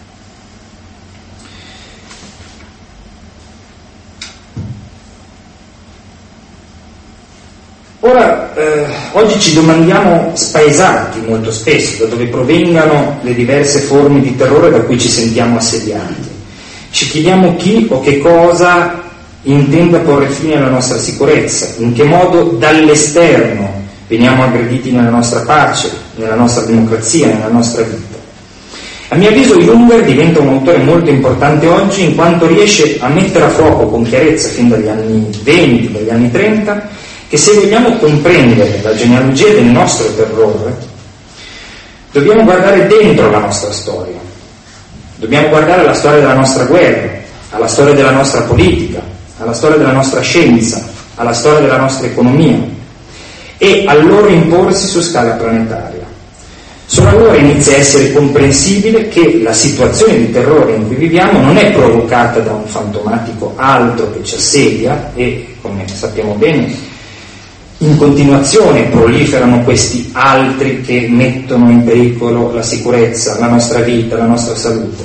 Ora, oggi ci domandiamo spaesati molto spesso da dove provengano le diverse forme di terrore da cui ci sentiamo assediati. Ci chiediamo chi o che cosa intenda porre fine alla nostra sicurezza, in che modo dall'esterno veniamo aggrediti nella nostra pace, nella nostra democrazia, nella nostra vita. A mio avviso Junger diventa un autore molto importante oggi in quanto riesce a mettere a fuoco con chiarezza fin dagli anni 20, dagli anni 30, che se vogliamo comprendere la genealogia del nostro terrore, dobbiamo guardare dentro la nostra storia, dobbiamo guardare alla storia della nostra guerra, alla storia della nostra politica, alla storia della nostra scienza, alla storia della nostra economia e al loro imporsi su scala planetaria. Solo allora inizia a essere comprensibile che la situazione di terrore in cui viviamo non è provocata da un fantomatico altro che ci assedia e, come sappiamo bene, in continuazione proliferano questi altri che mettono in pericolo la sicurezza, la nostra vita, la nostra salute.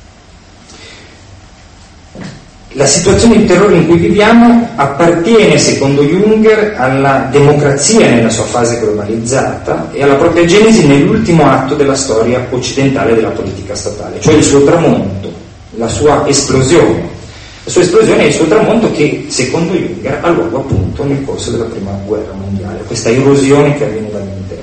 La situazione di terrore in cui viviamo appartiene, secondo Junger, alla democrazia nella sua fase globalizzata e alla propria genesi nell'ultimo atto della storia occidentale della politica statale, cioè il suo tramonto, la sua esplosione. La sua esplosione è il suo tramonto che, secondo Junger, ha luogo appunto nel corso della Prima Guerra Mondiale, questa erosione che avviene dall'interno.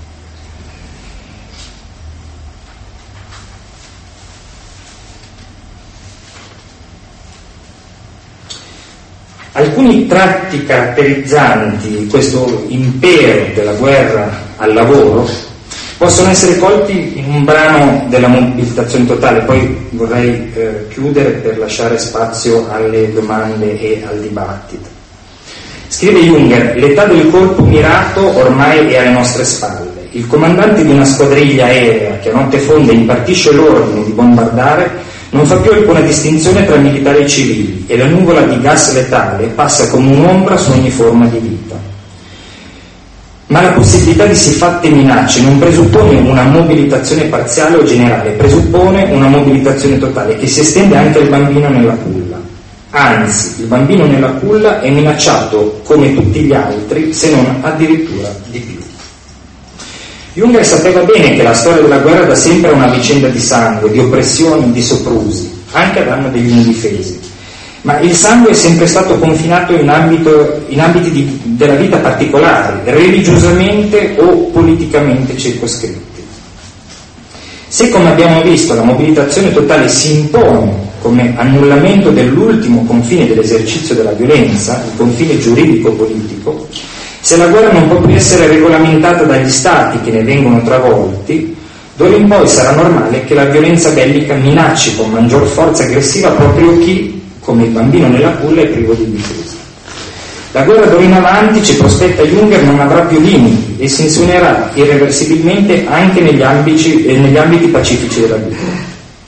Alcuni tratti caratterizzanti di questo impero della guerra al lavoro possono essere colti in un brano della mobilitazione totale, poi vorrei chiudere per lasciare spazio alle domande e al dibattito. Scrive Junger: l'età del colpo mirato ormai è alle nostre spalle. Il comandante di una squadriglia aerea che a notte fonda impartisce l'ordine di bombardare non fa più alcuna distinzione tra militari e civili, e la nuvola di gas letale passa come un'ombra su ogni forma di vita. Ma la possibilità di siffatte minacce non presuppone una mobilitazione parziale o generale, presuppone una mobilitazione totale che si estende anche al bambino nella culla. Anzi, il bambino nella culla è minacciato come tutti gli altri, se non addirittura di più. Junger sapeva bene che la storia della guerra da sempre è una vicenda di sangue, di oppressioni, di soprusi, anche a danno degli indifesi. Ma il sangue è sempre stato confinato in ambiti della vita particolari, religiosamente o politicamente circoscritti. Se, come abbiamo visto, la mobilitazione totale si impone come annullamento dell'ultimo confine dell'esercizio della violenza, il confine giuridico-politico, se la guerra non può più essere regolamentata dagli stati che ne vengono travolti, d'ora in poi sarà normale che la violenza bellica minacci con maggior forza aggressiva proprio chi, come il bambino nella culla, è privo di difesa. La guerra d'ora in avanti, ci prospetta Junger, non avrà più limiti e si insinuerà irreversibilmente anche negli ambiti pacifici della vita.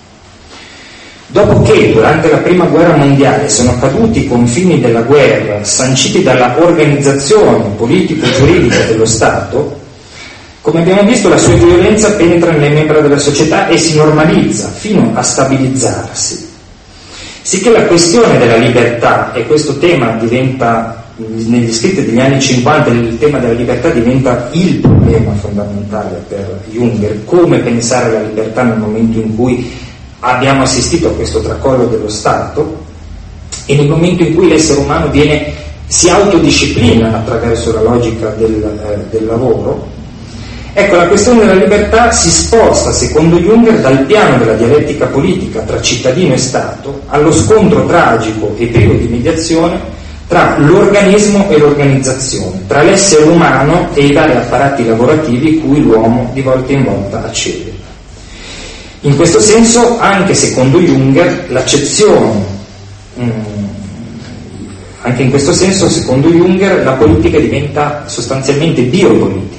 Dopo che durante la prima guerra mondiale sono caduti i confini della guerra sanciti dalla organizzazione politico-giuridica dello Stato, come abbiamo visto la sua violenza penetra nelle membra della società e si normalizza fino a stabilizzarsi. Sicché la questione della libertà, e questo tema diventa, negli scritti degli anni 50, il tema della libertà diventa il problema fondamentale per Junger, come pensare alla libertà nel momento in cui abbiamo assistito a questo tracollo dello Stato e nel momento in cui l'essere umano si autodisciplina attraverso la logica del lavoro. Ecco, la questione della libertà si sposta, secondo Junger, dal piano della dialettica politica tra cittadino e Stato allo scontro tragico e privo di mediazione tra l'organismo e l'organizzazione, tra l'essere umano e i vari apparati lavorativi cui l'uomo di volta in volta accede. In questo senso, anche secondo Junger, anche in questo senso, secondo Junger, la politica diventa sostanzialmente biopolitica.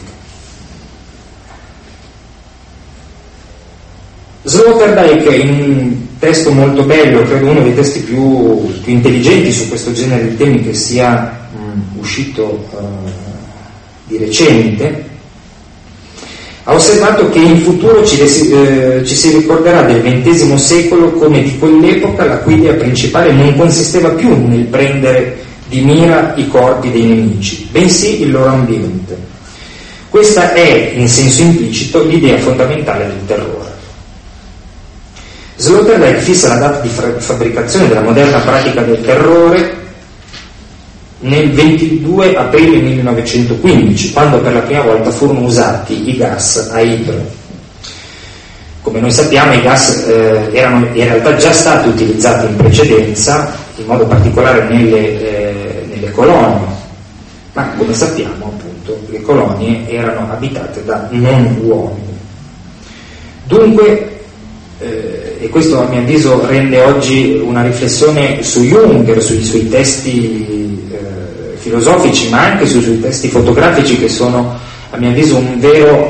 Sloterdijk, in un testo molto bello, credo uno dei testi più intelligenti su questo genere di temi che sia uscito di recente, ha osservato che in futuro ci si ricorderà del XX secolo come di quell'epoca la cui idea principale non consisteva più nel prendere di mira i corpi dei nemici, bensì il loro ambiente. Questa è, in senso implicito, l'idea fondamentale del terrore. Sloterdijk fissa la data di fabbricazione della moderna pratica del terrore nel 22 aprile 1915, quando per la prima volta furono usati i gas a idro. Come noi sappiamo, i gas erano in realtà già stati utilizzati in precedenza, in modo particolare nelle colonie, ma come sappiamo, appunto, le colonie erano abitate da non uomini. Dunque, e questo a mio avviso rende oggi una riflessione su Junger, sui suoi testi filosofici, ma anche sui suoi testi fotografici, che sono a mio avviso un vero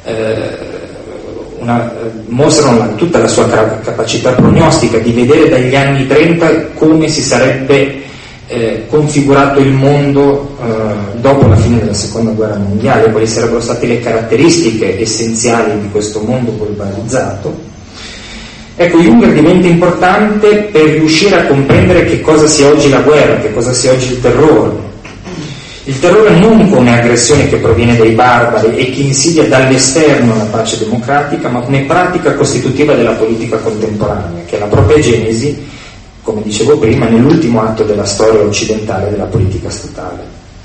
mostrano tutta la sua capacità prognostica di vedere dagli anni 30 come si sarebbe configurato il mondo dopo la fine della seconda guerra mondiale, quali sarebbero state le caratteristiche essenziali di questo mondo globalizzato. Ecco, Junger diventa importante per riuscire a comprendere che cosa sia oggi la guerra, che cosa sia oggi il terrore. Il terrore non come aggressione che proviene dai barbari e che insidia dall'esterno la pace democratica, ma come pratica costitutiva della politica contemporanea, che è la propria genesi, come dicevo prima, nell'ultimo atto della storia occidentale della politica statale.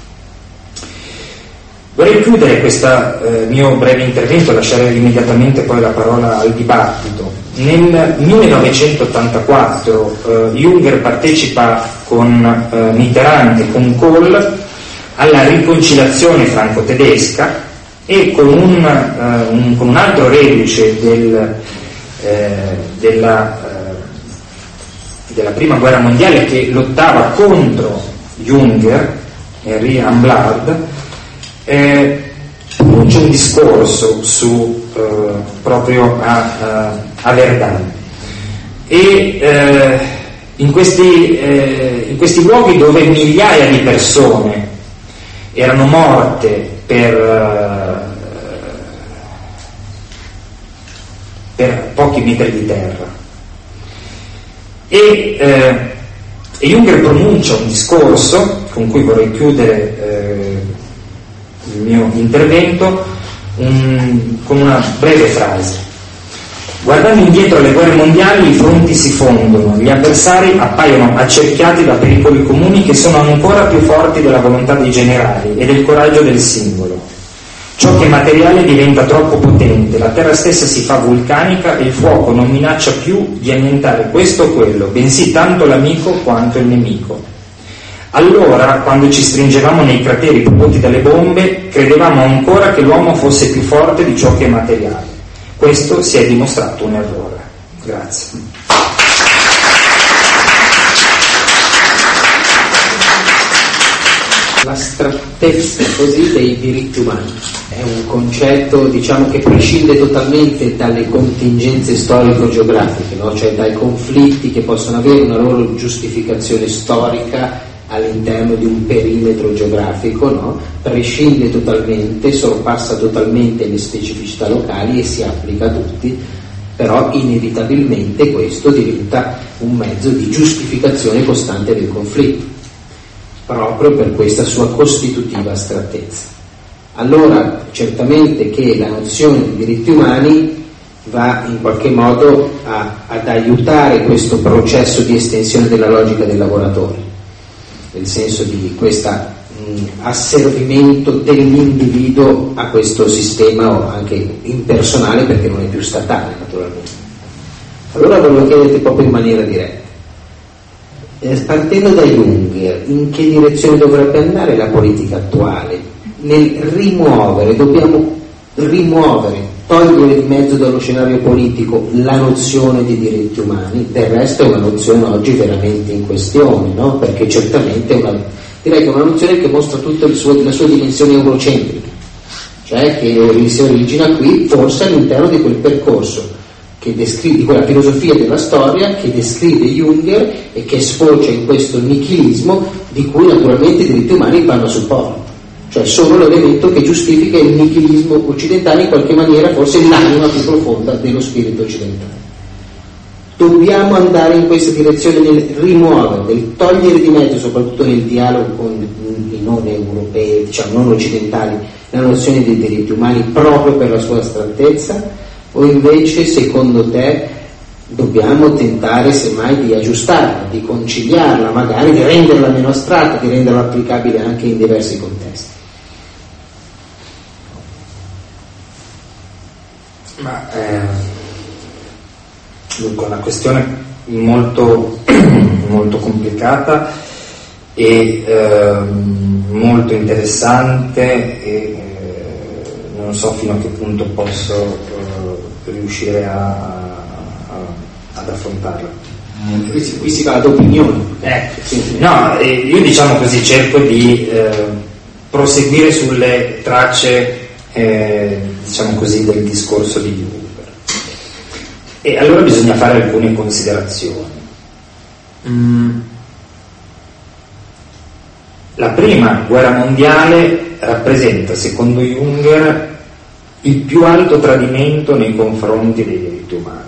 Vorrei chiudere questo mio breve intervento, lasciare immediatamente poi la parola al dibattito. Nel 1984 Junger partecipa con Mitterrand e con Kohl alla riconciliazione franco-tedesca, e con un altro reduce della Prima Guerra Mondiale, che lottava contro Jünger, Henri Hamblard, pronuncia un discorso proprio a Verdun, e in questi luoghi dove migliaia di persone erano morte per pochi metri di terra, e Jünger pronuncia un discorso con cui vorrei chiudere il mio intervento con una breve frase. Guardando indietro alle guerre mondiali, i fronti si fondono, gli avversari appaiono accerchiati da pericoli comuni che sono ancora più forti della volontà dei generali e del coraggio del singolo. Ciò che è materiale diventa troppo potente, la terra stessa si fa vulcanica e il fuoco non minaccia più di annientare questo o quello, bensì tanto l'amico quanto il nemico. Allora, quando ci stringevamo nei crateri prodotti dalle bombe, credevamo ancora che l'uomo fosse più forte di ciò che è materiale. Questo si è dimostrato un errore. Grazie. L'astrattezza così dei diritti umani è un concetto, diciamo, che prescinde totalmente dalle contingenze storico-geografiche, no? Cioè dai conflitti che possono avere una loro giustificazione storica all'interno di un perimetro geografico, no? Prescinde totalmente, sorpassa totalmente le specificità locali e si applica a tutti, però inevitabilmente questo diventa un mezzo di giustificazione costante del conflitto, proprio per questa sua costitutiva astrattezza. Allora, certamente che la nozione di diritti umani va in qualche modo ad aiutare questo processo di estensione della logica del lavoratore, nel senso di questo asservimento dell'individuo a questo sistema anche impersonale, perché non è più statale naturalmente. Allora volevo chiederti proprio in maniera diretta, partendo da Jünger, in che direzione dovrebbe andare la politica attuale nel dobbiamo rimuovere, togliere di mezzo dallo scenario politico la nozione di diritti umani? Del resto è una nozione oggi veramente in questione, no? Perché certamente direi che è una nozione che mostra tutta la sua dimensione eurocentrica, cioè che si origina qui forse all'interno di quel percorso di quella filosofia della storia che descrive Jünger e che sfocia in questo nichilismo di cui naturalmente i diritti umani vanno a supporto, cioè sono l'elemento che giustifica il nichilismo occidentale, in qualche maniera forse l'anima più profonda dello spirito occidentale. Dobbiamo andare in questa direzione nel rimuovere, nel togliere di mezzo, soprattutto nel dialogo con i non europei, diciamo non occidentali, la nozione dei diritti umani proprio per la sua astrattezza, o invece secondo te dobbiamo tentare semmai di aggiustarla, di conciliarla, magari di renderla meno astratta, di renderla applicabile anche in diversi contesti? Dunque, una questione molto, molto complicata e molto interessante, e non so fino a che punto posso riuscire ad affrontarla. Qui si va ad opinioni. No, io diciamo così cerco di proseguire sulle tracce diciamo così del discorso di Jünger, e allora bisogna fare alcune considerazioni. La prima guerra mondiale rappresenta, secondo Jünger, il più alto tradimento nei confronti dei diritti umani.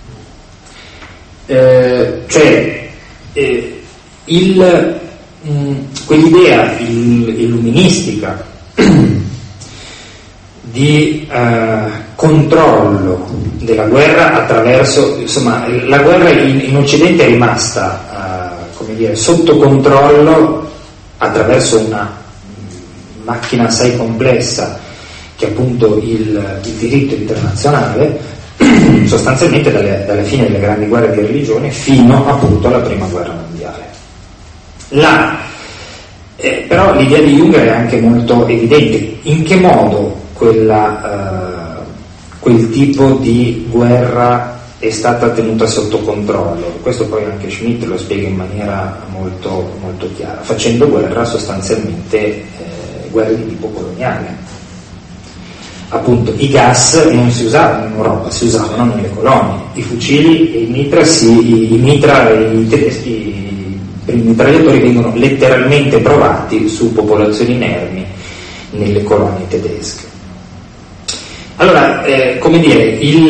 Quell'idea illuministica di controllo della guerra attraverso, insomma, la guerra in Occidente è rimasta sotto controllo attraverso una macchina assai complessa che è appunto il diritto internazionale, sostanzialmente dalle fine delle grandi guerre di religione fino appunto alla prima guerra mondiale. Però l'idea di Jünger è anche molto evidente: in che modo quel tipo di guerra è stata tenuta sotto controllo. Questo poi anche Schmitt lo spiega in maniera molto, molto chiara, facendo guerra sostanzialmente guerre di tipo coloniale. Appunto i gas non si usavano in Europa, si usavano nelle colonie, i fucili e i mitragliatori vengono letteralmente provati su popolazioni inermi nelle colonie tedesche. Allora, come dire,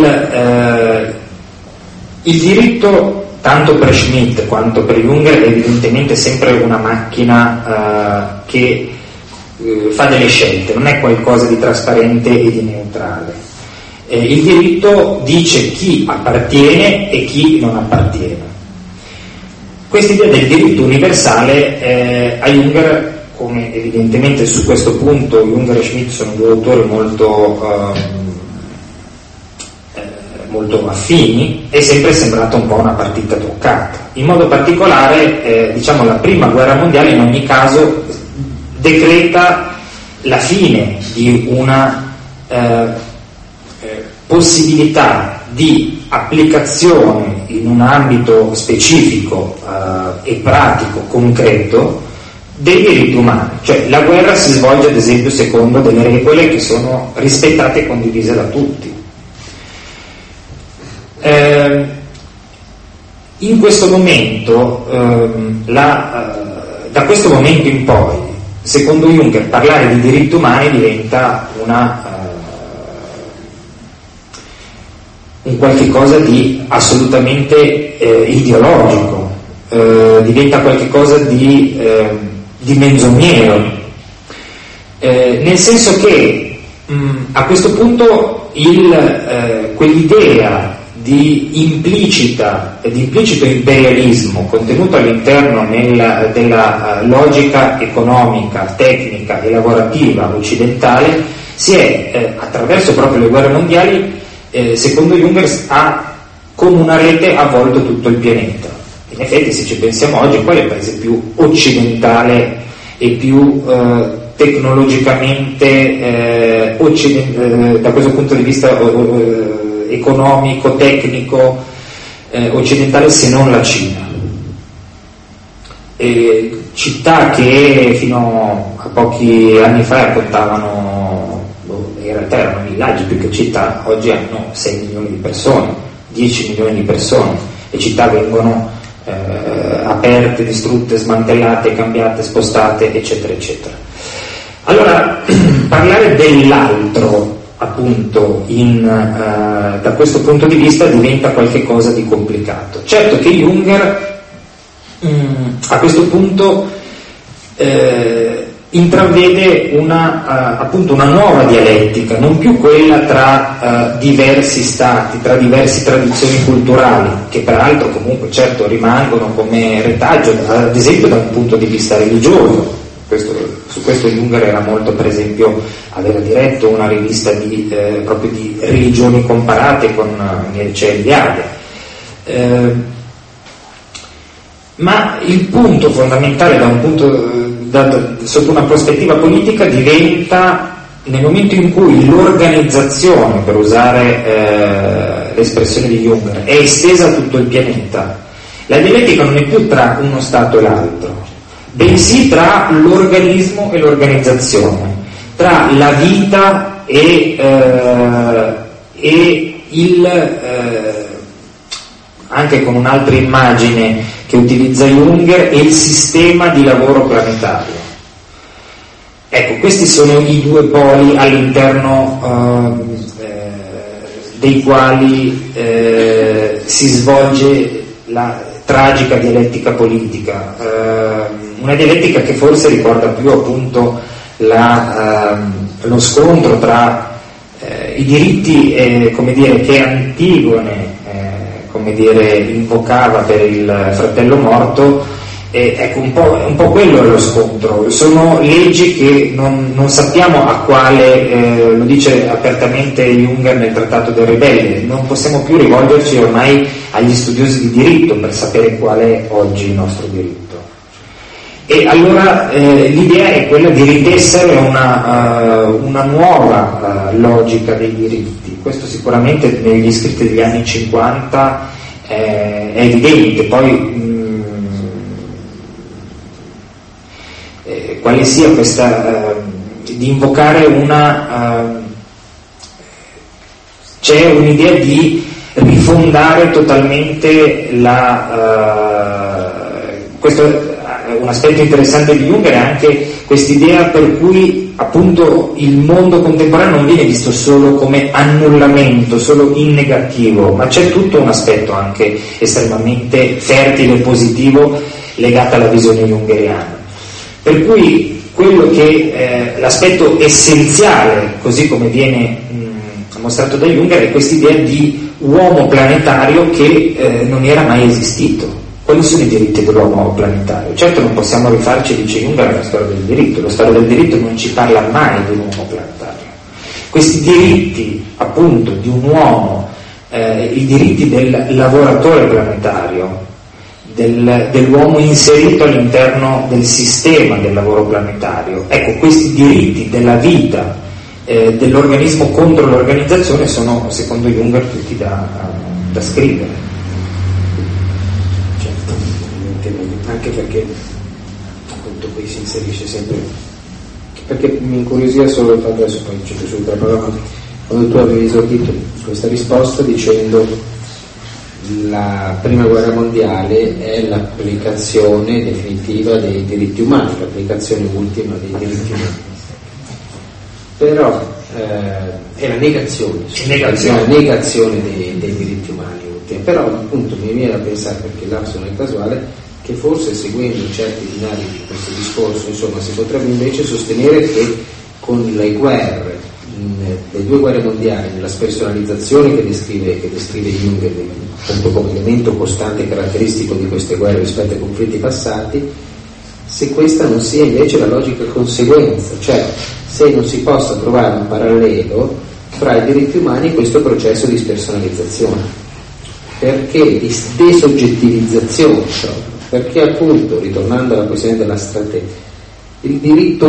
il diritto, tanto per Schmitt quanto per Junger, è evidentemente sempre una macchina che fa delle scelte, non è qualcosa di trasparente e di neutrale. Il diritto dice chi appartiene e chi non appartiene. Questa idea del diritto universale a Junger, come evidentemente su questo punto Junger e Schmitt sono due autori molto affini, è sempre sembrata un po' una partita truccata. In modo particolare, la prima guerra mondiale in ogni caso decreta la fine di una possibilità di applicazione in un ambito specifico e pratico, concreto, dei diritti umani. Cioè la guerra si svolge ad esempio secondo delle regole che sono rispettate e condivise da tutti. In questo momento, da questo momento in poi, secondo Junger, parlare di diritti umani diventa un qualche cosa di assolutamente ideologico, diventa qualche cosa di menzognero, nel senso che a questo punto quell'idea di implicito imperialismo contenuto all'interno della logica economica, tecnica e lavorativa occidentale si è, attraverso proprio le guerre mondiali, secondo Junger, ha come una rete avvolto tutto il pianeta. In effetti, se ci pensiamo oggi, qual è il paese più occidentale e più tecnologicamente da questo punto di vista economico, tecnico, occidentale, se non la Cina? Città che fino a pochi anni fa raccontavano, in realtà erano villaggi più che città, oggi hanno 6 milioni di persone, 10 milioni di persone, le città vengono aperte, distrutte, smantellate, cambiate, spostate, eccetera, eccetera. Allora, parlare dell'altro, appunto, da questo punto di vista diventa qualche cosa di complicato. Certo che Junger a questo punto intravede appunto una nuova dialettica, non più quella tra diversi stati, tra diverse tradizioni culturali, che peraltro comunque certo rimangono come retaggio, ad esempio da un punto di vista religioso. Su questo Junger era molto, per esempio, aveva diretto una rivista proprio di religioni comparate con Mircea Eliade. Ma il punto fondamentale sotto una prospettiva politica diventa nel momento in cui l'organizzazione, per usare l'espressione di Junger, è estesa a tutto il pianeta. La dialettica non è più tra uno Stato e l'altro, bensì tra l'organismo e l'organizzazione, tra la vita e anche con un'altra immagine che utilizza Junger, e il sistema di lavoro planetario. Ecco, questi sono i due poli all'interno dei quali si svolge la tragica dialettica politica, una dialettica che forse ricorda più appunto lo scontro tra i diritti come dire, che Antigone invocava per il fratello morto. Ecco, un po' quello è lo scontro. Sono leggi che non sappiamo a quale, lo dice apertamente Junger nel Trattato del Ribelle, non possiamo più rivolgerci ormai agli studiosi di diritto per sapere qual è oggi il nostro diritto. E allora l'idea è quella di ritessere una nuova logica dei diritti. Questo sicuramente negli scritti degli anni 50 è evidente. Poi quale sia questa di invocare c'è un'idea di rifondare totalmente questo un aspetto interessante di Jung è anche quest'idea per cui appunto il mondo contemporaneo non viene visto solo come annullamento, solo in negativo, ma c'è tutto un aspetto anche estremamente fertile e positivo legato alla visione jungeriana. Per cui quello che l'aspetto essenziale, così come viene mostrato da Jung, è quest'idea di uomo planetario che non era mai esistito. Quali sono i diritti dell'uomo planetario? Certo non possiamo rifarci, dice Jung, alla storia del diritto. La storia del diritto non ci parla mai di un uomo planetario. Questi diritti appunto di un uomo, i diritti del lavoratore planetario, dell'uomo inserito all'interno del sistema del lavoro planetario, ecco, questi diritti della vita dell'organismo contro l'organizzazione sono secondo Jung tutti da scrivere. Anche perché appunto qui si inserisce sempre, perché mi incuriosiva solo il fatto, adesso poi c'è subito la parola, quando tu avevi esordito questa risposta dicendo la prima guerra mondiale è l'applicazione definitiva dei diritti umani, l'applicazione ultima dei diritti umani, però è la negazione dei diritti umani ultimi. Però appunto mi viene a pensare, perché l'apso non è casuale, che forse seguendo certi binari di questo discorso, insomma, si potrebbe invece sostenere che con le guerre, le due guerre mondiali, nella spersonalizzazione che descrive Jung appunto come elemento costante e caratteristico di queste guerre rispetto ai conflitti passati, se questa non sia invece la logica conseguenza, cioè se non si possa trovare un parallelo fra i diritti umani e questo processo di spersonalizzazione, perché di desoggettivizzazione, perché appunto, ritornando alla questione dell'astrattezza, i diritti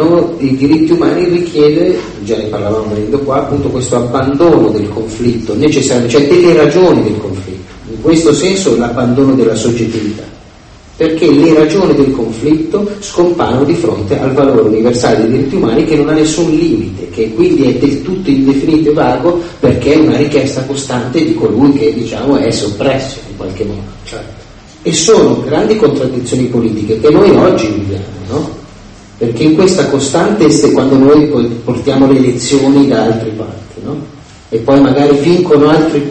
umani richiede, già ne parlavamo venendo qua, appunto questo abbandono del conflitto necessario, cioè delle ragioni del conflitto, in questo senso l'abbandono della soggettività, perché le ragioni del conflitto scompaiono di fronte al valore universale dei diritti umani che non ha nessun limite, che quindi è del tutto indefinito e vago, perché è una richiesta costante di colui che diciamo è soppresso in qualche modo. Certo. E sono grandi contraddizioni politiche che noi oggi viviamo, no? Perché in questa costante, quando noi portiamo le elezioni da altre parti, no? E poi magari vincono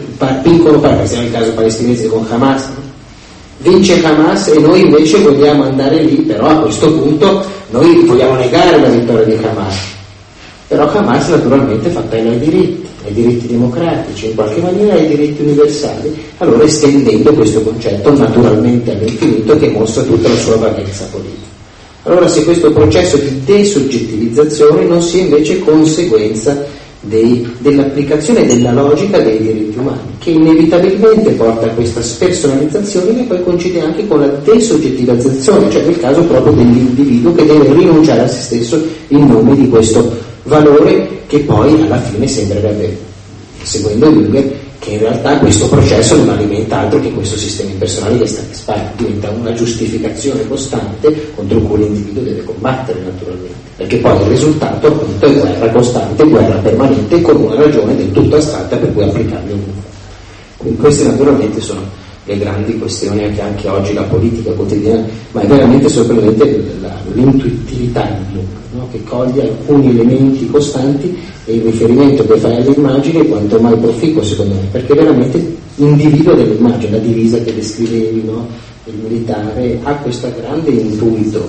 per esempio il caso palestinese con Hamas, no? Vince Hamas e noi invece vogliamo andare lì, però a questo punto noi vogliamo negare la vittoria di Hamas, però Hamas naturalmente fa appello ai diritti democratici, in qualche maniera ai diritti universali, allora estendendo questo concetto naturalmente all'infinito che mostra tutta la sua valenza politica. Allora se questo processo di desoggettivizzazione non sia invece conseguenza dell'applicazione della logica dei diritti umani, che inevitabilmente porta a questa spersonalizzazione che poi coincide anche con la desoggettivizzazione, cioè nel caso proprio dell'individuo che deve rinunciare a se stesso in nome di questo valore che poi alla fine sembrerebbe, seguendo Jung, che in realtà questo processo non alimenta altro che questo sistema impersonale che sta alle spalle, diventa una giustificazione costante contro cui l'individuo deve combattere naturalmente, perché poi il risultato appunto è guerra costante, guerra permanente, con una ragione del tutto astratta per cui applicarli ovunque. Quindi queste naturalmente sono le grandi questioni anche oggi, la politica quotidiana, ma è veramente sorprendente l'intuitività di Jung, no? Che coglie alcuni elementi costanti e il riferimento che fai alle immagini è quanto mai proficuo secondo me, perché veramente individua dell'immagine, la divisa che descrivevi, no? Il militare ha questo grande intuito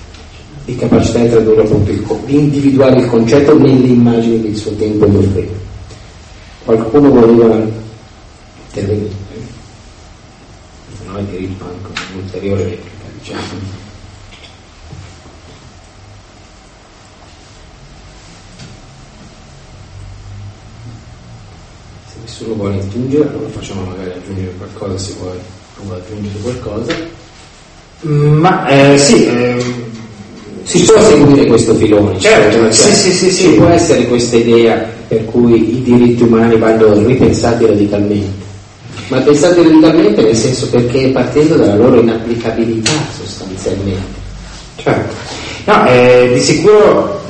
di capacità di tradurre appunto di individuare il concetto nelle immagini che il suo tempo gli offriva. Qualcuno voleva intervenire? No, è diritto anche un'ulteriore replica, diciamo. Se nessuno vuole aggiungere, allora facciamo magari aggiungere qualcosa, se vuoi aggiungere qualcosa. Si può seguire questo filone, certo, ci può essere questa idea per cui i diritti umani vanno ripensati radicalmente, ma pensati radicalmente nel senso perché partendo dalla loro inapplicabilità sostanzialmente. Certo. No, di sicuro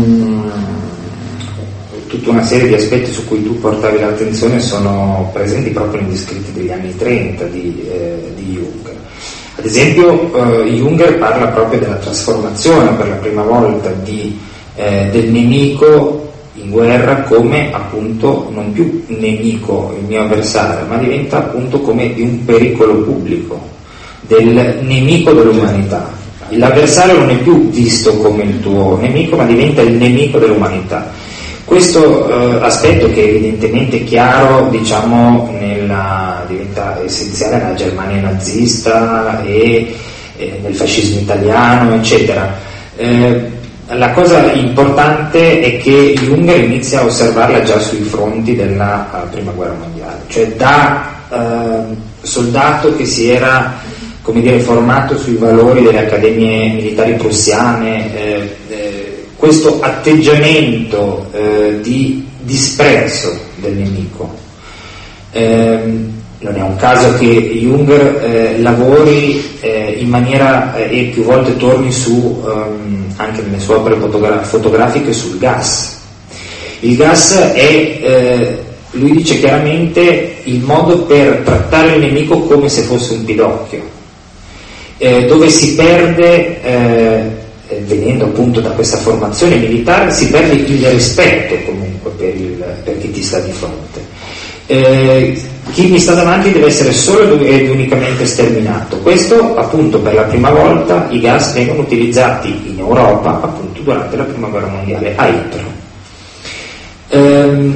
tutta una serie di aspetti su cui tu portavi l'attenzione sono presenti proprio negli scritti degli anni 30 di Jung. Ad esempio Jung parla proprio della trasformazione per la prima volta del nemico in guerra come appunto non più nemico, il mio avversario, ma diventa appunto come di un pericolo pubblico, del nemico dell'umanità. L'avversario non è più visto come il tuo nemico, ma diventa il nemico dell'umanità. Questo aspetto, che evidentemente è chiaro, diciamo, diventa essenziale nella Germania nazista e nel fascismo italiano, eccetera. La cosa importante è che Jung inizia a osservarla già sui fronti della Prima Guerra Mondiale, cioè da soldato che si era, come dire, formato sui valori delle accademie militari prussiane, questo atteggiamento di disprezzo del nemico. Non è un caso che Jung lavori in maniera e più volte torni su, anche nelle sue opere fotografiche, sul gas. Il gas è, lui dice chiaramente, il modo per trattare il nemico come se fosse un pidocchio, dove si perde, venendo appunto da questa formazione militare, si perde il rispetto comunque per chi ti sta di fronte. Chi mi sta davanti deve essere solo ed unicamente sterminato. Questo appunto per la prima volta i gas vengono utilizzati in Europa appunto durante la Prima Guerra Mondiale a Ypres.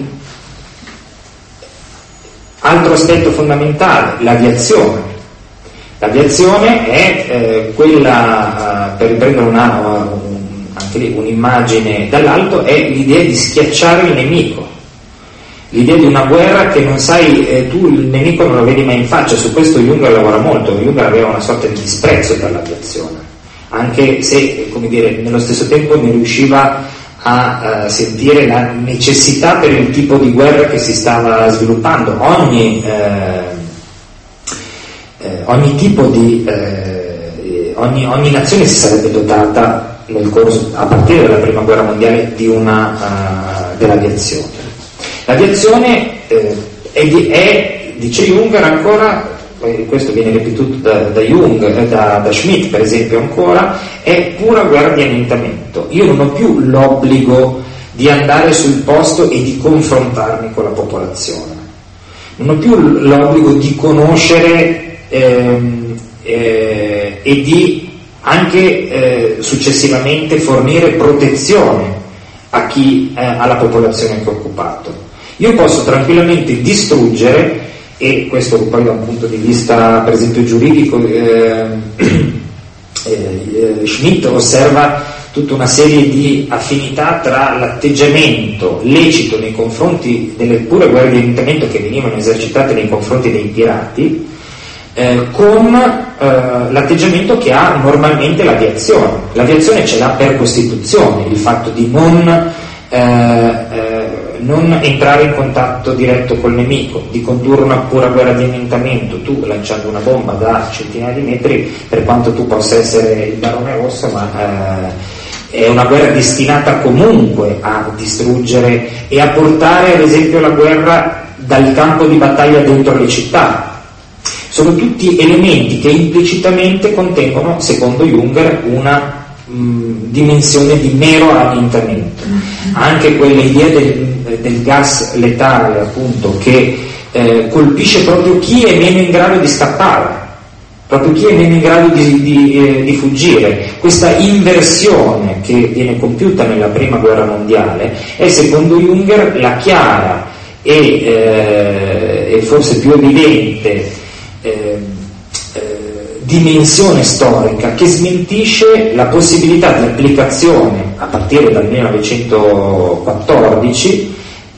Altro aspetto fondamentale, l'aviazione. L'aviazione è quella, per riprendere anche lì un'immagine dall'alto, è l'idea di schiacciare il nemico, l'idea di una guerra che non sai, tu il nemico non lo vedi mai in faccia. Su questo Jung lavora molto. Jung aveva una sorta di disprezzo per l'aviazione, anche se, come dire, nello stesso tempo ne riusciva a sentire la necessità per il tipo di guerra che si stava sviluppando. Ogni tipo di ogni nazione si sarebbe dotata nel corso, a partire dalla Prima Guerra Mondiale, di dell'aviazione. L'aviazione è, dice Jung ancora, questo viene ripetuto da Jung, da Schmitt per esempio ancora, è pura guerra di annientamento. Io non ho più l'obbligo di andare sul posto e di confrontarmi con la popolazione, non ho più l'obbligo di conoscere e di anche successivamente fornire protezione a chi alla popolazione che ho occupato. Io posso tranquillamente distruggere, e questo poi da un punto di vista per esempio giuridico, Schmitt osserva tutta una serie di affinità tra l'atteggiamento lecito nei confronti delle pure guerre di annientamento che venivano esercitate nei confronti dei pirati, con l'atteggiamento che ha normalmente l'aviazione. L'aviazione ce l'ha per Costituzione, il fatto di non entrare in contatto diretto col nemico, di condurre una pura guerra di annientamento. Tu lanciando una bomba da centinaia di metri, per quanto tu possa essere il Barone Rosso, ma è una guerra destinata comunque a distruggere e a portare ad esempio la guerra dal campo di battaglia dentro le città. Sono tutti elementi che implicitamente contengono, secondo Jung, una dimensione di mero annientamento. Anche quell'idea del gas letale, appunto, che colpisce proprio chi è meno in grado di scappare, proprio chi è meno in grado di fuggire. Questa inversione che viene compiuta nella Prima Guerra Mondiale è, secondo Jung, la chiara e forse più evidente dimensione storica che smentisce la possibilità di applicazione a partire dal 1914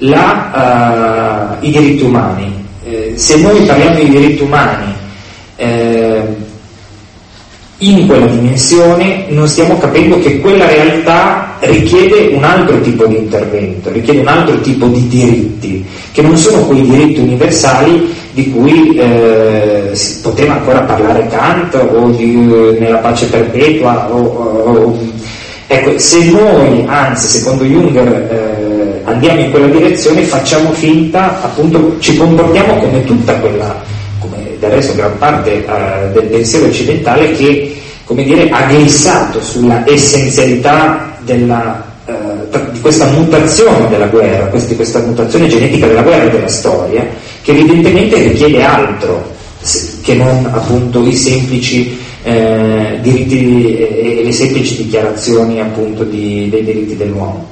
i diritti umani. Se noi parliamo di diritti umani in quella dimensione non stiamo capendo che quella realtà richiede un altro tipo di intervento, richiede un altro tipo di diritti, che non sono quei diritti universali di cui si poteva ancora parlare Kant o nella pace perpetua ecco, se noi, anzi secondo Junger, andiamo in quella direzione, facciamo finta, appunto ci comportiamo come tutta quella, come del resto gran parte del pensiero occidentale, che, come dire, ha glissato sulla essenzialità di questa mutazione della guerra, di questa mutazione genetica della guerra e della storia, che evidentemente richiede altro che non appunto i semplici diritti e le semplici dichiarazioni appunto dei diritti dell'uomo.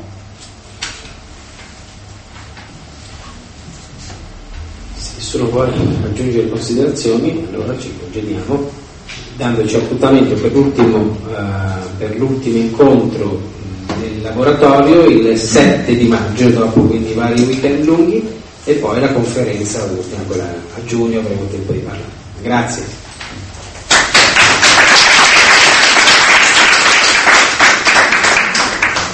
Se nessuno vuole aggiungere considerazioni, allora ci congediamo, dandoci appuntamento per l'ultimo incontro del laboratorio il 7 di maggio, dopo quindi vari weekend lunghi, e poi la conferenza ultima, quella a giugno, avremo tempo di parlare. Grazie.